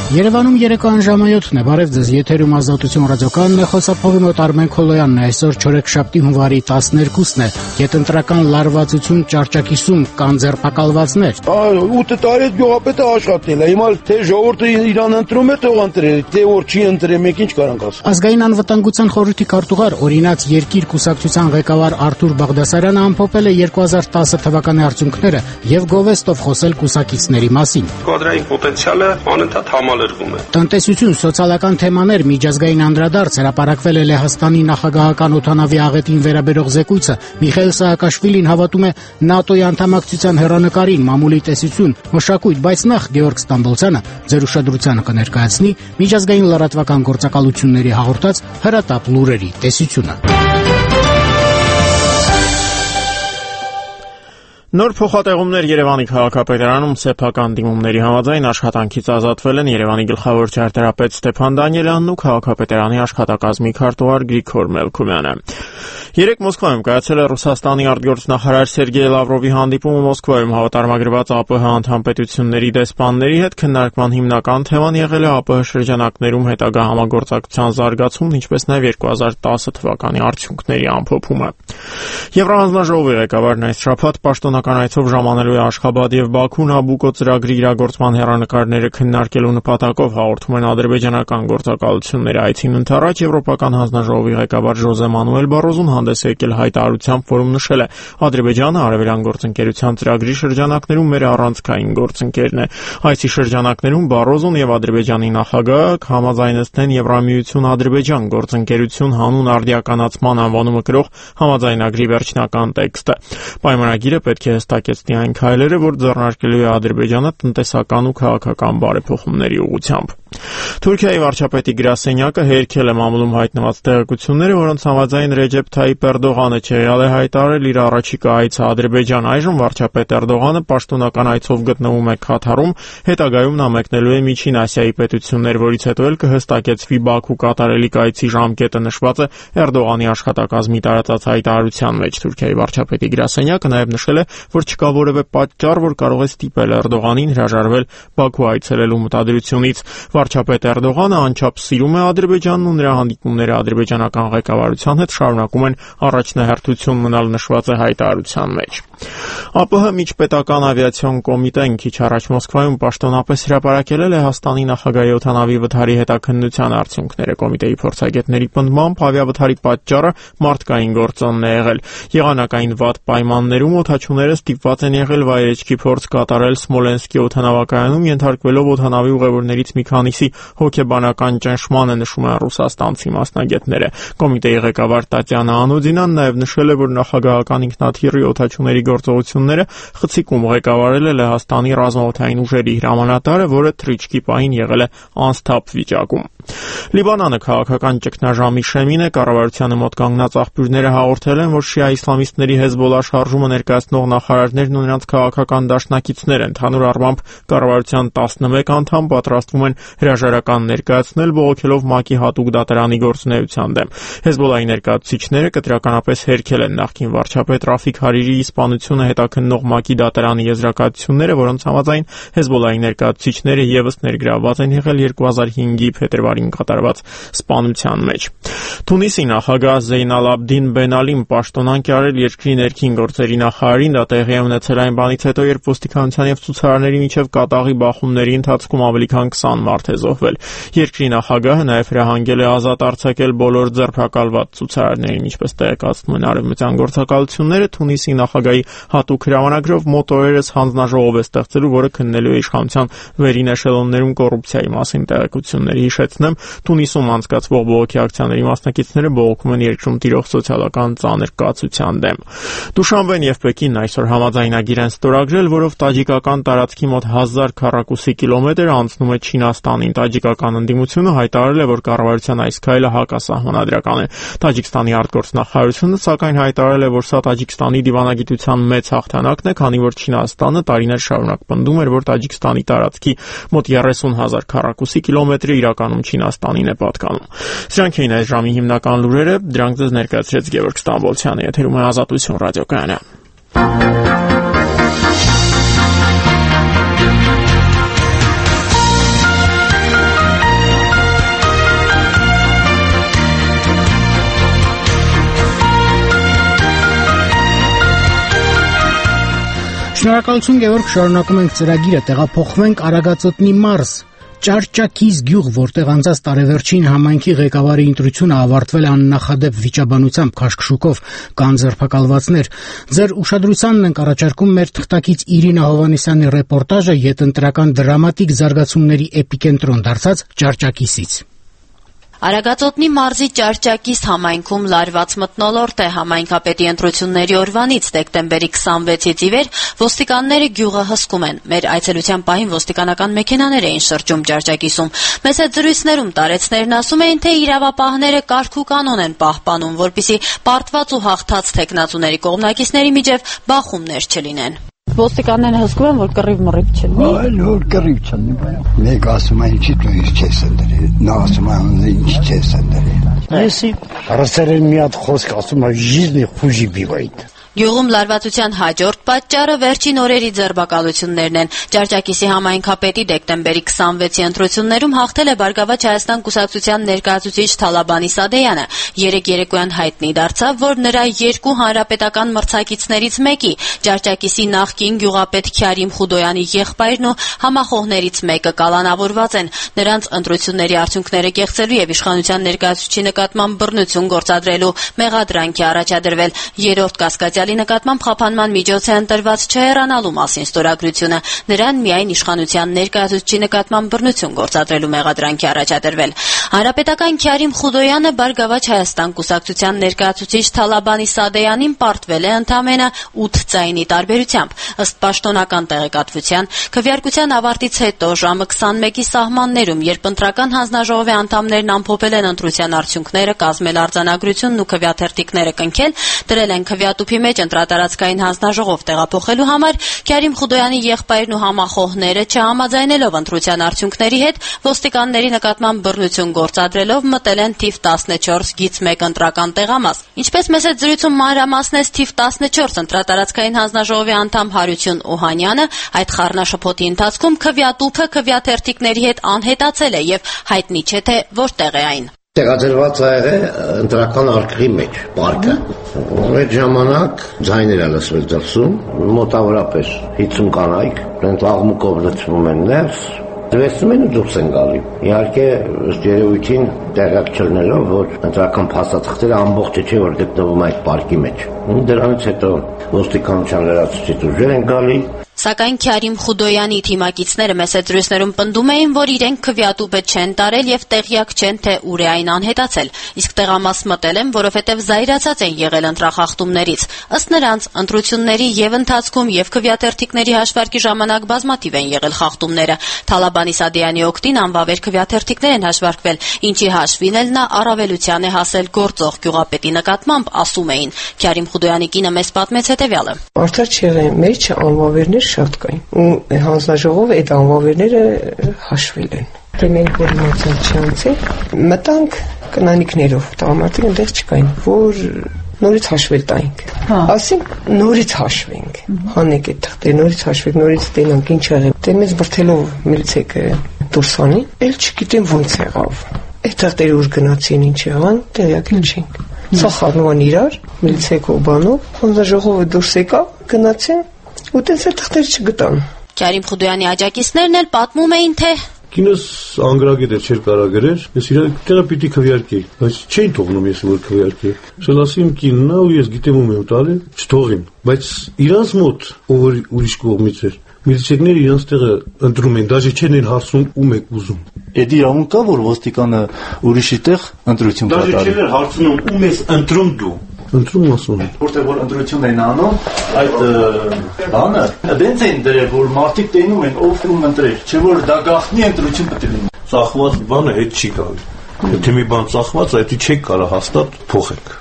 Երևանում երեկոյան ժամը 7-ն է, բարև ձեզ, եթերում Ազատություն ռադիոկայանն է, խոսափողի մոտ Արմեն Քոլոյանն է, այսօր չորեքշաբթի հունվարի 12-ն է, գետնտրական լարվածություն ճարճակիսում կան ձերբակալվածներ։ 8 տարի այդ գյուղապետը աշխատել է, հիմա թե ժողովուրդը իրան ընտրում է, թող ընտրել, թե որ չի ընտրել, մենք ինչ կարանք ասել։ Ազգային անվտանգության խորհրդի քարտուղար Օրինաց երկիր կուսակցության ղեկավար Արթուր Բաղդասարյանը ամփոփել է 2010 թվականի արդյունքները եւ գովեստով խոսել կուսակիցների մասին։ Կադրային պոտենցիալը անընդհատ համալրվում է։ Տնտեսություն, սոցիալական թեմաներ, միջազգային անդրադարձ հրապարակվել է Լեհաստանի նախագահական օդանավի աղետին վերաբերող զեկույցը։ Միխայել Սահակաշվիլին հավատում է ՆԱՏՕ-ի անդամակցության հեռանկարին, մամուլի տեսություն, մշակույթ, բայց նախ Գեորգ Ստամբոլցյանը ձեր ուշադրությանը կներկայացնի միջազգային լրատվական գործակալությունների հաղորդած հրատապ լուրերի տեսությունը։ Նոր փոխատեղումներ Երևանի քաղաքապետարանում սեփական դիմումների համաձայն աշխատանքից ազատվել են Երևանի գլխավոր ճարտարապետ Ստեփան Դանիելյանն ու քաղաքապետարանի աշխատակազմի քարտուղար Գրիգոր Մելքումյանը։ Երեկ Մոսկվայում կայացել է Ռուսաստանի արտգործնախարար Սերգեյ Լավրովի հանդիպումը Մոսկվայում հավատարմագրված ԱՊՀ անդամ պետությունների դեսպանների հետ քննարկման հիմնական թեման եղել է ԱՊՀ շրջանակներում հետագա համագործակցության զարգացումն, ինչպես նաև 2010 թվականի արդյունքների ամփոփումը։ Եվրահանձնաժողովի ղեկավարն այս շաբաթ պաշտոնական այցով ժամանելու է Աշխաբադ եւ Բաքու Նաբուկո ծրագրի իրագործման հեռանկարները քննարկելու նպատակով հաղորդում են ադրբեջանական գործակալությունների այցին ընդառաջ Եվրոպական հանձնաժողովի ղեկավար Ժոզե Մանուել Բարոզուն հանդես եկել հայտարարությամբ, որում նշել է Ադրբեջանը արևելյան գործընկերության ծրագրի շրջանակներում մեր առանցքային գործընկերն է։ Այցի շրջանակներում Բարոզուն եւ Ադրբեջանի նախագահը համաձայնեցնեն Եվրամիություն-Ադրբեջան գործընկերություն հանուն արդիականացման անվանումը կրող համաձայնագրի վերջնական տեքստը։ Պայմանագիրը պետք է հստակեցնի այն քայլերը, որ ձեռնարկելու է Ադրբեջանը տնտեսական ու քաղաքական բարեփոխումների ուղղությամբ։ Թուրքիայի վարչապետի գրասենյակը հերքել է մամուլում հայտնված տեղեկությունները, որոնց համաձայն Ռեջեփ Թայիփ Էրդողանը չեղյալ է հայտարարել իր առաջիկա այցը Ադրբեջան։ Այժմ վարչապետ Էրդողանը պաշտոնական այցով գտնվում է Քաթարում, հետագայում նա մեկնելու է Միջին Ասիայի պետություններ, որից հետո էլ կհստակեցվի Բաքու կատարելիք այցի ժամկետը նշված է Էրդողանի աշխատակազմի տարածած հայտարարության մեջ։ Թուրքիայի վարչապետի գրասենյակը նաև նշել է, որ չկա որևէ պատճառ, որ կարող է ստիպել Էրդողանին հրաժարվել Բաքու այցելելու մտադրությունից։ Վարչապետ Էրդողանը անչափ սիրում է Ադրբեջանն ու նրա հանդիպումները ադրբեջանական ղեկավարության հետ շարունակում են առաջնահերթություն մնալ նշված է հայտարարության մեջ։ ԱՊՀ միջպետական ավիացիոն կոմիտեն քիչ առաջ Մոսկվայում պաշտոնապես հրապարակել է Լեհաստանի նախագահի օդանավի վթարի հետաքննության արդյունքները։ Կոմիտեի փորձագետների պնդմամբ ավիավթարի պատճառը մարդկային գործոնն է եղել։ Եղանակային վատ պայմաններում օդաչուները ստիպված են եղել վայրեջքի փորձ կատարել Սմոլենսկի օդանավակայանում, ենթարկվելով օդանավի ուղևորներից մի քանիսի հոգեբանական ճնշմանը, նշում են ռուսաստանցի մասնագետները։ Կոմիտեի ղեկավար Տատյանա Անոդինան նաև նշել է, որ նախագահական ինքնաթիռի օդաչուների գործողությունները խցիկում ղեկավարել է Լեհաստանի ռազմաօդային ուժերի հրամանատարը, որը թռիչքի պահին եղել է անսթափ վիճակում։ Լիբանանը քաղաքական ճգնաժամի շեմին է։ Կառավարությանը մոտ կանգնած աղբյուրները հաղորդել են, որ շիա իսլամիստների Հեզբոլլա շարժումը ներկայացնող նախարարներն ու նրանց քաղաքական դաշնակիցները ընդհանուր առմամբ կառավարության 11 անդամ պատրաստվում են հրաժարական ներկայացնել, բողոքելով ՄԱԿ-ի հատուկ դատարանի գործունեության դեմ։ Հեզբոլլայի ներկայացուցիչները կտրականապես հերքել են նախկին վարչապետ Ռաֆիկ Հարիրիի սպանությունը հետաքննող ՄԱԿ-ի դատարանի եզրակացությունները, որոնց համաձայն Հեզբոլլայի ներկայացուցիչները ևս ներգրավված են եղել 2005-ի փետրվարին կատարված սպանության մեջ։ Թունիսի նախագահ Զեյնալ Աբդին Բեն Ալին պաշտոնանկ է արել երկրի ներքին գործերի նախարարին։ Դա տեղի է ունեցել այն բանից հետո, երբ ոստիկանության եւ ցուցարարների միջև կատաղի բախումների ընթացքում ավելի քան 20 մարդ է զոհվել։ Երկրի նախագահը նաև հրահանգել է ազատ արձակել բոլոր ձերբակալված ցուցարարներին, ինչպես տեղեկացնում են արևմտյան գործակալությունները։ Թունիսի նախագահի հատուկ հրամանագրով մոտ օրերս հանձնաժողով է ստեղծելու, որը քննելու է իշխանության վերին էշելոններում կոռուպցիայի մասին տեղեկությունների։ Հիշեցնեմ, Թունիսում անցկացվող բողոքի ակցիաների մասնակիցները բողոքում են երկրում տիրող սոցիալական ծանր կացության դեմ։ Դուշանբեն եւ Պեկինն այսօր համաձայնագիր են ստորագրել, որով տաջիկական տարածքի մոտ 1000 քառակուսի կիլոմետր անցնում է Չինաստանին։ Տաջիկական ընդդիմությունը հայտարարել է, որ կառավարության այս քայլը հակասահմանադրական է։ Տաջիկստանի արտգործնախարարությունը սակայն հայտարարել է, որ սա Տաջիկստանի դիվանագիտության մեծ հաղթանակն է, քանի որ Չինաստանը տարիներ շարունակ պնդում էր, որ Տաջիկստանի տարածքի մոտ 30,000 քառակուսի կիլոմետրը իրականում Չինաստանին է պատկանում։ Սրանք էին այս ժամի հիմնական լուրերը, դրանք ձեզ ներկայացրեց Գեորգ Ստամբոլցյանը, եթերում է Ազատություն ռադիոկայանը։ Շնորհակալություն Գևորգ, շարունակում ենք ծրագիրը, տեղափոխվենք Արագածոտնի մարզ։ Ճարճակիզ գյուղ, որտեղ անցած տարեվերջին համայնքի ղեկավարի ընտրությունը ավարտվել է աննախադեպ վիճաբանությամբ, քաշքշուկով, կան ձերբակալվածներ։ Ձեր ուշադրությանն ենք առաջարկում մեր թղթակից Իրինա Հովհաննիսյանի ռեպորտաժը յետընտրական դրամատիկ զարգացումների էպիկենտրոն դարձած Ճարճակիսից։ Արագածոտնի մարզի Ճարճակիս համայնքում լարված մթնոլորտ է համայնքապետի ընտրությունների օրվանից դեկտեմբերի 26-ից ի վեր ոստիկանները գյուղը հսկում են։ Մեր այցելության պահին ոստիկանական մեքենաներ էին շրջում Ճարճակիսում։ Մեծ զրույցներում տարեցներն ասում էին, թե իրավապահները կարգ ու կանոն են պահպանում, որպեսզի պարտված ու հաղթած թեկնածուների կողմնակիցների միջև բախումներ չլինեն։ Ոստիկանները հսկում են, որ կռիվ-մռիվ չլինի։ Այլ որ կռիվ չլինի, բայց մեկ ասում է ինչի դու ինձ չես ընդրել, նա ասում է ինչ չես ընդրել։ Если рассерен մի հատ խոսք ասում է жизни хуже бывает։ Գյուղում լարվածության հաջորդ պատճառը վերջին օրերի ձերբակալություններն են։ Ճարճակիսի համայնքապետի դեկտեմբերի 26-ի ընտրություններում հաղթել է Բարգավաճ Հայաստան կուսակցության ներկայացուցիչ Թալաբանի Սադեյանը։ Երեկ երեկոյան հայտնի դարձավ, որ նրա երկու հանրապետական մրցակիցներից մեկի, Ճարճակիսի նախկին գյուղապետ Քյարիմ Խուդոյանի եղբայրն ու համախոհներից մեկը կալանավորված են։ Նրանց ընտրությունների արդյունքները կեղծելու եւ իշխանության ներկայացուցիչի նկատմամբ բռնություն գործադրելու մեղադրանք է առաջադրվել։ Երրորդ կասկածյալի նկատմամբ խափանման միջոց է ընտրված չհեռանալու մասին ստորագրությունը։ Նրան միայն իշխանության ներկայացուցիչի նկատմամբ բռնություն գործադրելու մեղադրանք է առաջադրվել։ Հանրապետական Քյարիմ Խուդոյանը Բարգավաճ Հայաստան կուսակցության ներկայացուցիչ Թալաբանի Սադեյանին պարտվել է ընդամենը 8 ձայնի տարբերությամբ։ Ըստ պաշտոնական տեղեկատվության, քվեարկության ավարտից հետո ժամը 21-ի սահմաններում, երբ ընտրական հանձնաժողովի անդամներն ամփոփել են ընտրության արդյունքները, կազմել արձանագրությունն ու քվեաթերթիկները կնքել, դրել են քվեատուփի մեջ ընտրատարածքային հանձնաժողով տեղափոխելու համար, Քյարիմ Խուդոյանի եղբայրն ու համախոհները չհամաձայնելով ընտրության արդյունքների հետ, ոստիկանների նկատմամբ բռնություն գործադրելով մտել են թիվ 14 գիծ 1 ընտրական տեղամաս։ Ինչպես մեծ զրույցում մանրամասնեց թիվ 14 ընտրատարածքային հանձնաժողովի անդամ Հարություն Օհանյանը, այդ խառնաշփոթի ընթացքում քվեատուփը քվեաթերթիկների հետ անհետացել է եւ հայտնի չէ թե որտեղ է այն։ Տեղադրված է ընտրական արկղի մեջ, պարկը։ Այդ ժամանակ ձայներ է լսվել դրսում, մոտավորապես 50 կանայք, նրանք աղմուկով լցվում են ներս, դվեցնում են ու դուրս են գալի։ Իհարկե, ըստ երևույթին տեղյակ չլինելով, որ ընտրական փաստաթղթերը ամբողջը չէ, որ գտնվում այդ պարկի մեջ։ Դրանից հետո ոստիկանության լրացուցիչ ուժեր են գալի։ Սակայն Քյարիմ Խուդոյանի թիմակիցները մեծ զրույցներում պնդում էին, որ իրենք քվեատուփը չեն տարել եւ տեղյակ չեն, թե ուր է այն անհետացել։ Իսկ տեղամաս մտել են, որովհետեւ զայրացած են եղել ընտրախախտումներից։ Ըստ նրանց, ընտրությունների եւ ընթացքում եւ քվեաթերթիկների հաշվարկի ժամանակ բազմաթիվ են եղել խախտումները։ Թալաբանի Սադեյանի օգտին անվավեր քվեաթերթիկներ են հաշվարկվել, ինչի հաշվին էլ նա առավելության է հասել գործող գյուղապետի նկատմամբ, ասում էին։ Քյարիմ Խուդոյանի կինը մեզ պատմեց հետեւյալը։ Արդար չեղեն, մեջը անվավերներ շատ կային ու հանձնաժողովը այդ անվավերները հաշվել են։ Դե մենք որ մոծած չանցել, մտանք կնանիքներով, տղամարդիկ այնտեղ չկային, որ նորից հաշվել տայինք։ Ասենք նորից հաշվենք։ Հանեք այդ թղթերը, նորից հաշվենք, նորից տենանք ինչ եղել։ Դե մեզ բրթելով միլիցեքը դուրս անի, էլ չգիտեմ ոնց եղավ։ Այդ թղթերը ուր գնացին, ինչ եղան, տեղյակ չենք։ Սա խառնուան իրար, միլիցեքը բանով, հանձնաժողովը դուրս եկավ, գնացին ու տենց էլ թղթեր չգտան։ Քյարիմ Խուդոյանի աջակիցներն էլ պատմում էին, թե Կինս անգրագետ էր, չէր կարող գրել, ես իրար տեղը պիտի քվեարկեի, բայց չէին թողնում ես որ քվեարկեի։ Շել ասիմ կինն ու ես գիտեմ ում եմ տալի, չթողին, բայց իրանց մոտ ով ուրիշ կողմից էր, միլիցիաները իրանց տեղը ընտրում են, դաժե չեն են հարցնում ում եք ուզում։ Էդի իրավունք կա, որ ոստիկանը ուրիշի տեղ ընտրություն կատարի։ Դաժե չեն հարցնում ում ես ընտրում դու։ Ընտրում ասում են։ Որտեղ որ ընտրություն են անում, այդ բանը դենց են դրել, որ մարդիկ տենում են ով ում ընտրել, չէ որ դա գաղտնի ընտրություն պետք է լինի։ Ծախված բանը հետ չի գալի։ Եթե մի բան ծախված, այդ չեք կարող հաստատ փոխեք։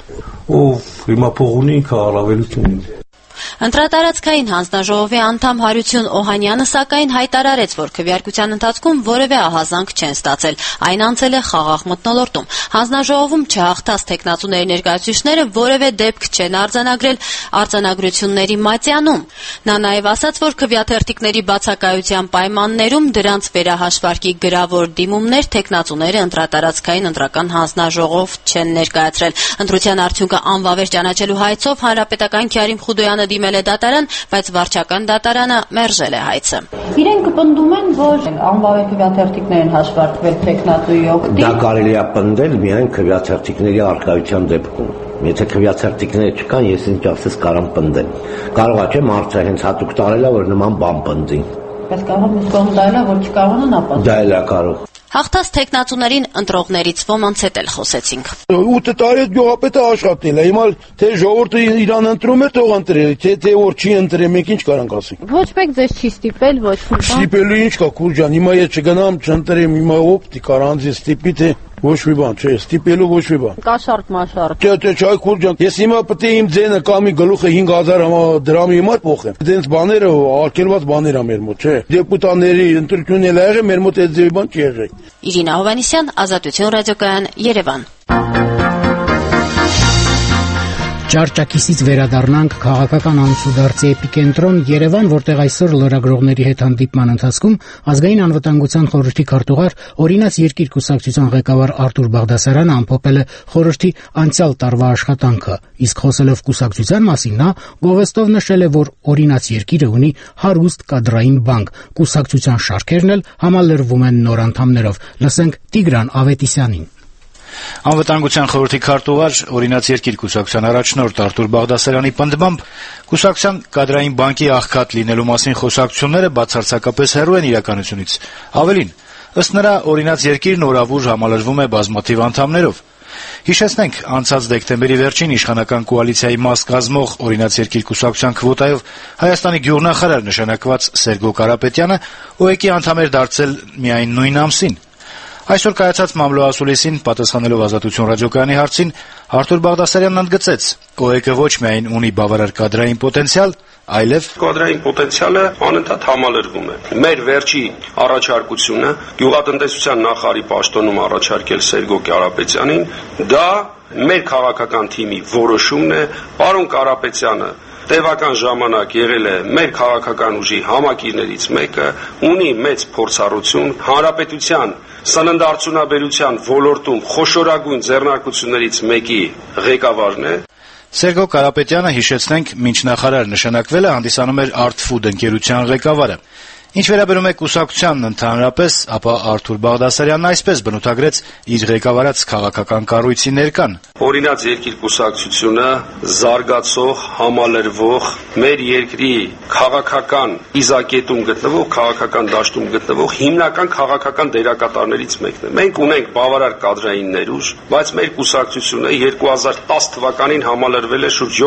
Ով հիմա փող ունի, ինքը առավելություն ունի։ Ընտրատարածքային հանձնաժողովի անդամ Հարություն Օհանյանը սակայն հայտարարեց, որ քվեարկության ընթացքում որևէ ահազանգ չեն ստացել, այն անցել է խաղաղ մթնոլորտում։ Հանձնաժողովում չհաղթած թեկնածուների ներկայացուցիչները որևէ դեպք չեն արձանագրել արձանագրությունների մատյանում։ Նա նաև ասաց, որ քվեաթերթիկների բացակայության պայմաններում դրանց վերահաշվարկի գրավոր դիմումներ թեկնածուները ընտրատարածքային ընտրական հանձնաժողով չեն ներկայացրել։ Ընտրության արդյունքը անվավեր ճանաչելու հայցով հանրապետական Քյարիմ Խուդոյանը դիմել հրավիրել է դատարան, բայց վարչական դատարանը մերժել է հայցը։ Իրենք պնդում են, որ անվավեր քվեաթերթիկներ են հաշվարկվել տեխնատուի օգտին։ Դա կարելի է պնդել միայն քվեաթերթիկների առկայության դեպքում։ Եթե քվեաթերթիկներ չկան, ես ինչ ասես կարամ պնդել։ Կարող է չէ մարդը հենց հատուկ տարել է, որ նման բան պնդի։ Բայց կարող է կողմ դայլա, որ չկարողանան ապա։ Դա էլ է կարող։ Հաղթած տեխնատուներին ընտրողներից ոմանց հետ էլ խոսեցինք։ 8 տարի գյուղապետը աշխատել է, հիմա թե ժողովուրդը իրան ընտրում է, թող ընտրել, թե որ չի ընտրել, մենք ինչ կարանք ասենք։ Ոչ մեկ ձեզ չի ստիպել, ոչ մի բան։ Ստիպելու ինչ կա, քուր ջան, հիմա ես չգնամ, չընտրեմ, հիմա օպտիկ առանձին ստիպի թե ոչ մի բան, չէ, ստիպելու ոչ մի բան։ Կաշառք մաշառք։ Չէ, քուր ջան, ես հիմա պետք է իմ ձենը կամ մի գլուխը 5000 դրամի համար փոխեմ։ Դենց բաները արգելված բաներ ա մեր մոտ, չէ։ Դեպուտաների ընտրությունն էլ եղել, մեր մոտ այդ ձևի բան չի եղել։ Իրինա Հովհաննիսյան, Ազատություն ռադիոկայան, Երևան։ Ճարճակիսից վերադառնանք քաղաքական անցուդարձի էպիկենտրոն Երևան, որտեղ այսօր լրագրողների հետ հանդիպման ընթացքում ազգային անվտանգության խորհրդի քարտուղար Օրինաց երկիր կուսակցության ղեկավար Արթուր Բաղդասարյանը ամփոփել է խորհրդի անցյալ տարվա աշխատանքը, իսկ խոսելով կուսակցության մասին նա գովեստով նշել է, որ Օրինաց երկիրը ունի հարուստ կադրային բանկ, կուսակցության շարքերն էլ համալրվում են նոր անդամներով։ Լսենք Տիգրան Ավետիսյանին։ Անվտանգության խորհրդի քարտուղար Օրինաց երկիր կուսակցության առաջնորդ Արթուր Բաղդասարյանի պնդմամբ կուսակցության կադրային բանկի աղքատ լինելու մասին խոսակցությունները բացարձակապես հեռու են իրականությունից։ Ավելին, ըստ նրա, Օրինաց երկիրն օրավուր համալրվում է բազմաթիվ անդամներով։ Հիշեցնենք, անցած դեկտեմբերի վերջին իշխանական կոալիցիայի մաս կազմող Օրինաց երկիր կուսակցության քվոտայով Հայաստանի գյուղնախարար նշանակված Սերգո Կարապետյանը ՕԵԿ-ի անդամ էր դարձել միայն նույն ամսին։ Այսօր կայացած մամլոասուլիսին պատասխանելով Ազատություն ռադիոկայանի հարցին Արթուր Բաղդասարյանն ընդգծեց. ՕԵԿ-ը ոչ միայն ունի բավարար կադրային պոտենցիալ, այլև կադրային պոտենցիալը անընդհատ համալրվում է։ Մեր վերջի առաջարկությունը գյուղատնտեսության նախարարի պաշտոնում առաջարկել Սերգո Կարապետյանին, դա մեր քաղաքական թիմի որոշումն է, պարոն Կարապետյանը տևական ժամանակ եղել է մեր քաղաքական ուժի համակիրներից մեկը, ունի մեծ փորձառություն, հանրապետության սննդարդյունաբերության ոլորտում խոշորագույն ձեռնարկություններից մեկի ղեկավարն է։ Սերգո Կարապետյանը, հիշեցնենք, մինչ նախարար նշանակվել է, հանդիսանում էր Art Food ընկերության ղեկավարը։ Ինչ վերաբերում է կուսակցությանն ընդհանրապես, ապա Արթուր Բաղդասարյանն այսպես բնութագրեց իր ղեկավարած քաղաքական կառույցի ներկան. Օրինաց երկիր կուսակցությունը զարգացող, համալրվող, մեր երկրի քաղաքական իզակետում գտնվող, քաղաքական դաշտում գտնվող հիմնական քաղաքական դերակատարներից մեկն է։ Մենք ունենք բավարար կադրային ներուժ, բայց մեր կուսակցությունը 2010 թվականին համալրվել է շուրջ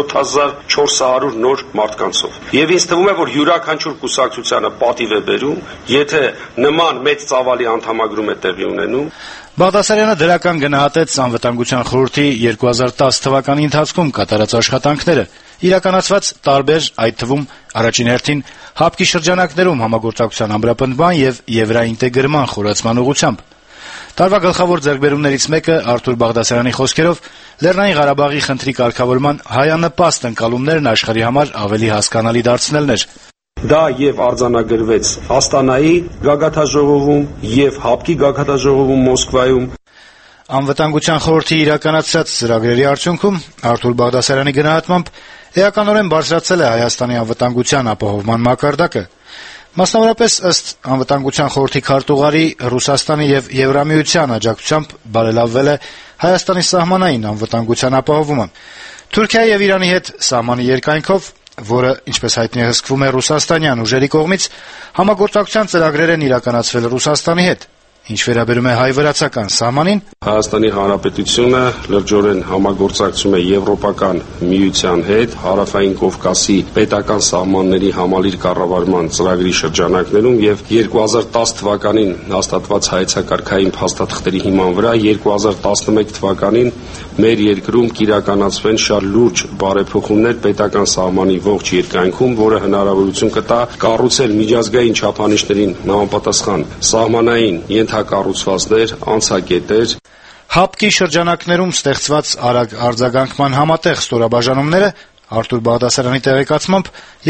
7400 նոր մարդկանցով։ Եվ ինձ թվում է, որ յուրաքանչյուր կուսակցությանը պատիվ է բերում, եթե նման մեծ ծավալի անդամագրում է տեղի ունենում։ Բաղդասարյանը դրական գնահատեց անվտանգության խորհրդի 2010 թվականի ընթացքում կատարած աշխատանքները, իրականացված տարբեր, այդ թվում առաջին հերթին հապկի շրջանակներում համագործակցության ամրապնդման եւ եվրաինտեգրման խորացման ուղղությամբ։ Տարվա գլխավոր ձեռքբերումներից մեկը Արթուր Բաղդասարյանի խոսքերով Լեռնային Ղարաբաղի խնդրի կարգավորման հայանպաստ ընկալումներն աշխարհի համար ավելի հասկանալի դարձնելն էր։ Դա եւ արձանագրվեց Աստանայի գագաթաժողովում եւ Հապկի գագաթաժողովում Մոսկվայում։ Անվտանգության խորհրդի իրականացրած ծրագրերի արդյունքում Արթուր Բաղդասարյանի գնահատմամբ էականորեն բարձրացել է Հայաստանի անվտանգության ապահովման մակարդակը։ Մասնավորապես ըստ անվտանգության խորհրդի քարտուղարի Ռուսաստանի եւ Եվրամիության աջակցությամբ բարելավվել է Հայաստանի սահմանային անվտանգության ապահովումը։ Թուրքիայի եւ Իրանի հետ սահմանի երկայնքով, որը, ինչպես հայտնի է, հսկվում է ռուսաստանյան ուժերի կողմից, համագործակցության ծրագրեր են իրականացվել Ռուսաստանի հետ։ Ինչ վերաբերում է հայ-վրացական սահմանին, Հայաստանի Հանրապետությունը լրջորեն համագործակցում է Եվրոպական միության հետ Հարավային Կովկասի պետական սահմանների համալիր կառավարման ծրագրի շրջանակներում եւ 2010 թվականին հաստատված հայեցակարգային փաստաթղթերի հիման վրա 2011 թվականին մեր երկրում կիրականացվեն շատ լուրջ բարեփոխումներ պետական սահմանի ողջ երկայնքում, որը հնարավորություն կտա կառուցել միջազգային չափանիշներին համապատասխան սահմանային ենթակառուցվածքներ, անցակետեր։ Հապկի շրջանակներում ստեղծված արագ արձագանքման համատեղ ստորաբաժանումները Արթուր Բաղդասարյանի տեղեկացմամբ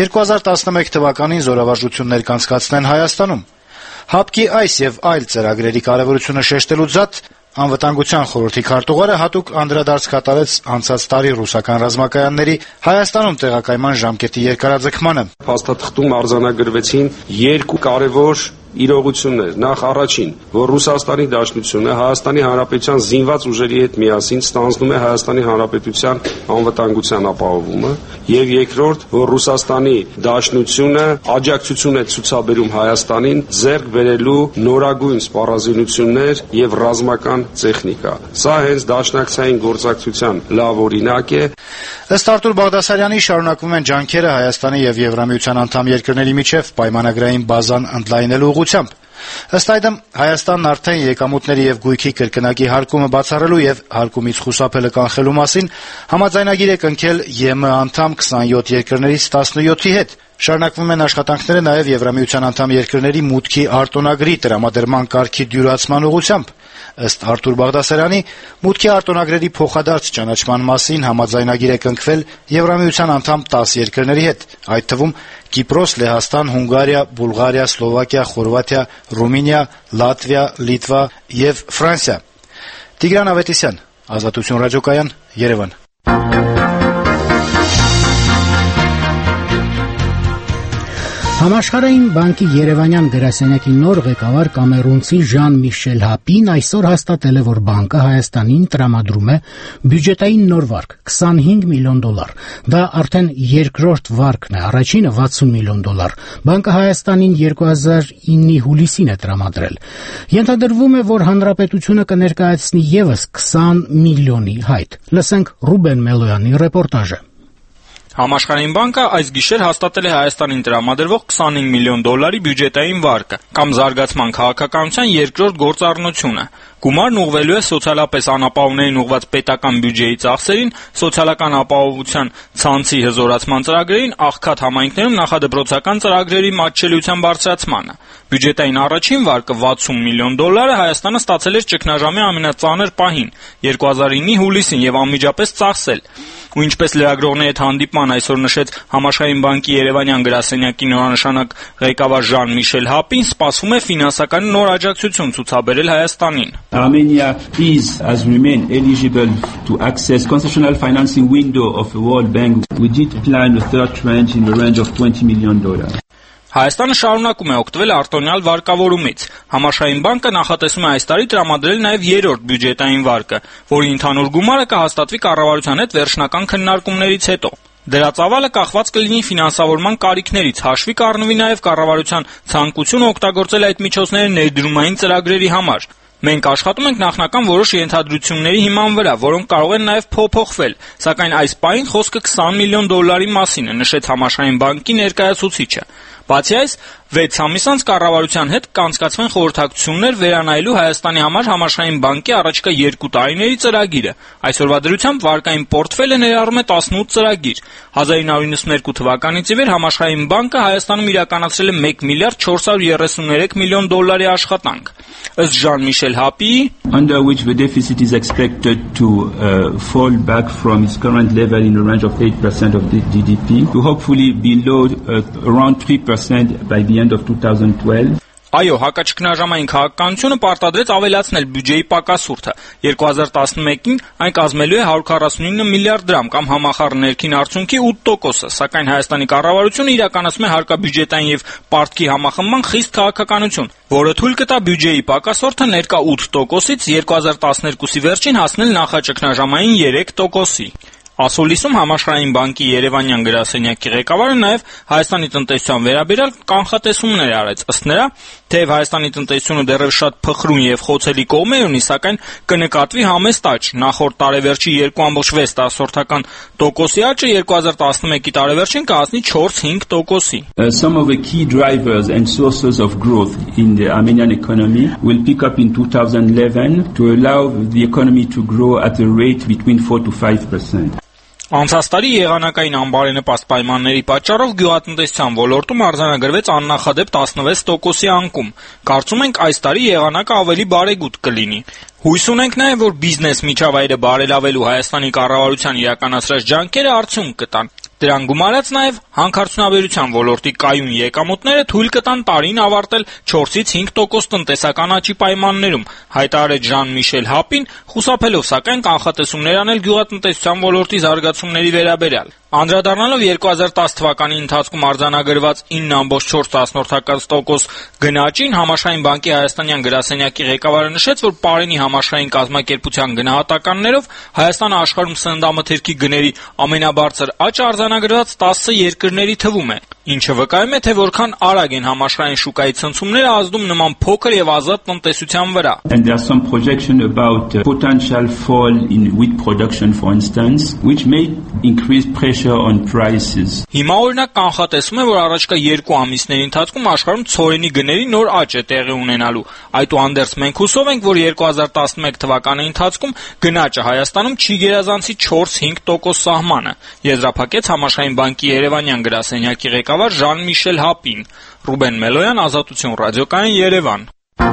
2011 թվականին զորավարժություններ կանցկացնեն Հայաստանում։ Հապկի այս եւ այլ ծրագրերի կարեւորությունը շեշտելուց զատ Անվտանգության խորհրդի քարտուղարը հատուկ անդրադարձ կատարեց անցած տարի ռուսական ռազմակայանների Հայաստանում տեղակայման ժամկետի երկարաձգմանը։ Փաստաթղթում արձանագրվեցին երկու կարևոր իրողություններ։ Նախ առաջին, որ Ռուսաստանի Դաշնությունը Հայաստանի Հանրապետության զինված ուժերի հետ միասին ստանձնում է Հայաստանի Հանրապետության անվտանգության ապահովումը, եւ երկրորդ, որ Ռուսաստանի Դաշնությունը աջակցություն է ցուցաբերում Հայաստանին ձեռք բերելու նորագույն սպառազինություններ եւ ռազմական տեխնիկա։ Սա հենց դաշնակցային գործակցության լավ օրինակ է։ Ըստ Արտուր Բաղդասարյանի, շարունակվում են ջանքերը Հայաստանի եւ Եվրամիության անդամ երկրների միջև պայմանագրային բազան ընդլայնելու ուղղությամբ։ Ըստ այդմ, Հայաստանն արդեն եկամուտների եւ գույքի կրկնակի հարկումը բացառելու եւ հարկումից խուսափելը կանխելու մասին համաձայնագիր է կնքել ԵՄ անդամ 27 երկրներից 17-ի հետ։ Շարունակվում են աշխատանքները նաեւ Եվրամիության անդամ երկրների մուտքի արտոնագրի տրամադրման կարգի դյուրացման ուղղությամբ։ Ըստ Արտուր Բաղդասարյանի, մուտքի արտոնագրերի փոխադարձ ճանաչման մասին համաձայնագիր է կնքվել Եվրամիության անդամ 10 երկրների հետ, այդ թվում Կիպրոս, Լեհաստան, Հունգարիա, Բուլղարիա, Սլովակիա, Խորվաթիա, Ռումինիա, Լատվիա, Լիտվա եւ Ֆրանսիա։ Տիգրան Ավետիսյան, Ազատություն ռադիոկայան, Երևան։ Համաշխարհային բանկի Երևանյան գրասենյակի նոր ղեկավար կամերունցի Ժան-Միշել Հապին այսօր հաստատել է, որ բանկը Հայաստանին տրամադրում է բյուջետային նոր վարկ $25 միլիոն։ Դա արդեն երկրորդ վարկն է, առաջինը $60 միլիոն։ Բանկը Հայաստանին 2009-ի հուլիսին է տրամադրել։ Ենթադրվում է, որ հանրապետությունը կներկայացնի եւս 20 միլիոնի հայտ։ Լսենք Ռուբեն Մելոյանի ռեպորտաժը։ Համաշխարհային բանկը այս գիշեր հաստատել է Հայաստանին տրամադրվող $25 միլիոն բյուջետային վարկը կամ զարգացման քաղաքականության երկրորդ գործառնությունը։ Գումարն ուղղվելու է սոցիալապես անապահովներին ուղղված պետական բյուջեի ծախսերին, սոցիալական ապահովության ցանցի հզորացման ծրագրերին, աղքատ համայնքներում նախադպրոցական ծրագրերի մատչելիության բարձրացմանը։ Բյուջետային առաջին վարկը $60 միլիոն Հայաստանը ստացել էր ճգնաժամի ամենածանր պահին 2009-ի հուլիսին եւ անմիջապես ծախսել։ Ու ինչպես լրագրողների հետ հանդիպման այսօր նշեց Համաշխարհային բանկի Երևանյան գրասենյակի նորանշանակ ղեկավար Ժան-Միշել Հապին, սպասվում է ֆինանսական նոր աջակցություն ցուցաբերել Հայաստանին։ Armenia has remained eligible to access concessional financing window of the World Bank. We did plan a third tranche in the range of $20 million. Հայաստանը շարունակում է օգտվել արտոնյալ վարկավորումից։ Համաշխարհային բանկը նախատեսում է այս տարի տրամադրել նաև երրորդ բյուջետային վարկը, որի ընդհանուր գումարը կհաստատվի կառավարության հետ վերջնական քննարկումներից հետո։ Դրա ծավալը կախված կլինի ֆինանսավորման կարիքներից, հաշվի կառնվի նաև կառավարության ցանկությունը օգտագործել այդ միջոցները ներդրումային ծրագրերի համար։ Մենք աշխատում ենք նախնական որոշ ենթադրությունների հիման վրա, որոնք կարող են նաև փոփոխվել, սակայն այս պահին խոսքը $20 միլիոն մասին է, նշեց Համաշխարհային բանկի ներկայացուցիչը։ Բացի այս, 6 ամիս անց կառավարության հետ կանցկացվեն խորհրդակցություններ վերանայելու Հայաստանի համար Համաշխարհային բանկի առաջիկա 2 տարիների ծրագիրը։ Այսօրվա դրությամբ վարկային պորտֆելը ներառում է 18 ծրագիր։ 1992 թվականից ի վեր Համաշխարհային բանկը Հայաստանում իրականացրել է $1 միլիարդ 433 միլիոն աշխատանք։ Ըստ Ժան-Միշել Հապիի, under which the deficit is expected to fall back from its current level in a range of 8% of the GDP to hopefully below around 3% by the end of 2012. Այո, հակաճգնաժամային քաղաքականությունը պարտադրեց ավելացնել բյուջեի պակասուրդը։ 2011-ին այն կազմելու է 149 միլիարդ դրամ կամ համախառն ներքին արդյունքի 8%-ը, սակայն Հայաստանի կառավարությունը իրականացում է հարկաբյուջետային եւ պարտքի համախմբման խիստ քաղաքականություն, որը թույլ կտա բյուջեի պակասորդը ներկա 8%-ից 2012-ի վերջին հասնել նախաճգնաժամային 3%-ի։ Ասուլիսում Համաշխարհային բանկի Երևանյան գրասենյակի ղեկավարը նաև Հայաստանի տնտեսության վերաբերյալ կանխատեսումներ արեց։ Ըստ նրա, թեև Հայաստանի տնտեսությունը դեռևս շատ փխրուն եւ խոցելի կողմեր ունի, սակայն կնկատվի համեստ աճ։ Նախորդ տարեվերջի 2.6% աճը 2011-ի տարեվերջին կհասնի 4-5%-ի։ Some of the key drivers and sources of growth in the Armenian economy will pick up in 2011 to allow the economy to grow at a rate between 4 to 5%. Անցած տարի եղանակային անբարենպաստ պայմանների պատճառով գյուղատնտեսության ոլորտում արձանագրվեց աննախադեպ 16%-ի անկում։ Կարծում ենք այս տարի եղանակը ավելի բարեգութ կլինի։ Հույս ունենք նաև, որ բիզնես միջավայրը բարելավելու Հայաստանի կառավարության իրականացրած ջանքերը արդյունք կտան։ Դրան գումարած նաև հանքարդյունաբերության ոլորտի կայուն եկամուտները թույլ կտան տարին ավարտել 4-ից 5% տնտեսական աճի պայմաններում, հայտարարեց Ժան-Միշել Հապին, խուսափելով սակայն կանխատեսումներ անել գյուղատնտեսության ոլորտի զարգացումների վերաբերյալ։ Անդրադառնալով 2010 թվականի ընթացքում արձանագրված 9.4% գնաճին, Համաշխարհային բանկի հայաստանյան գրասենյակի ղեկավարը նշեց, որ Պարենի համաշխարհային կազմակերպության գնահատականներով Հայաստանը աշխարհում սննդամթերքի գների ամենաբարձր աճը արձանագրված 10 երկրների թվում է, ինչը վկայում է, թե որքան արագ են համաշխարհային շուկայի ցնցումները ազդում նման փոքր եւ ազատ տնտեսության վրա։ And there are some projections about potential fall in wheat production, for instance, which may increase pressure on prices. Հիմա օրինակ կանխատեսում է, որ առաջկա 2 ամիսների ընթացքում աշխարհում ցորենի գների նոր աճ է տեղի ունենալու։ Այդուհանդերձ մենք հուսով ենք, որ 2011 թվականի ընթացքում գնաճը Հայաստանում չի գերազանցի 4-5% սահմանը, եզրափակեց Համաշխարհային բանկի Երևանյան գրասենյակի ղեկավար Ժան-Միշել Հապին։ Ռուբեն Մելոյան, Ազատություն ռադիոկայան, Երևան։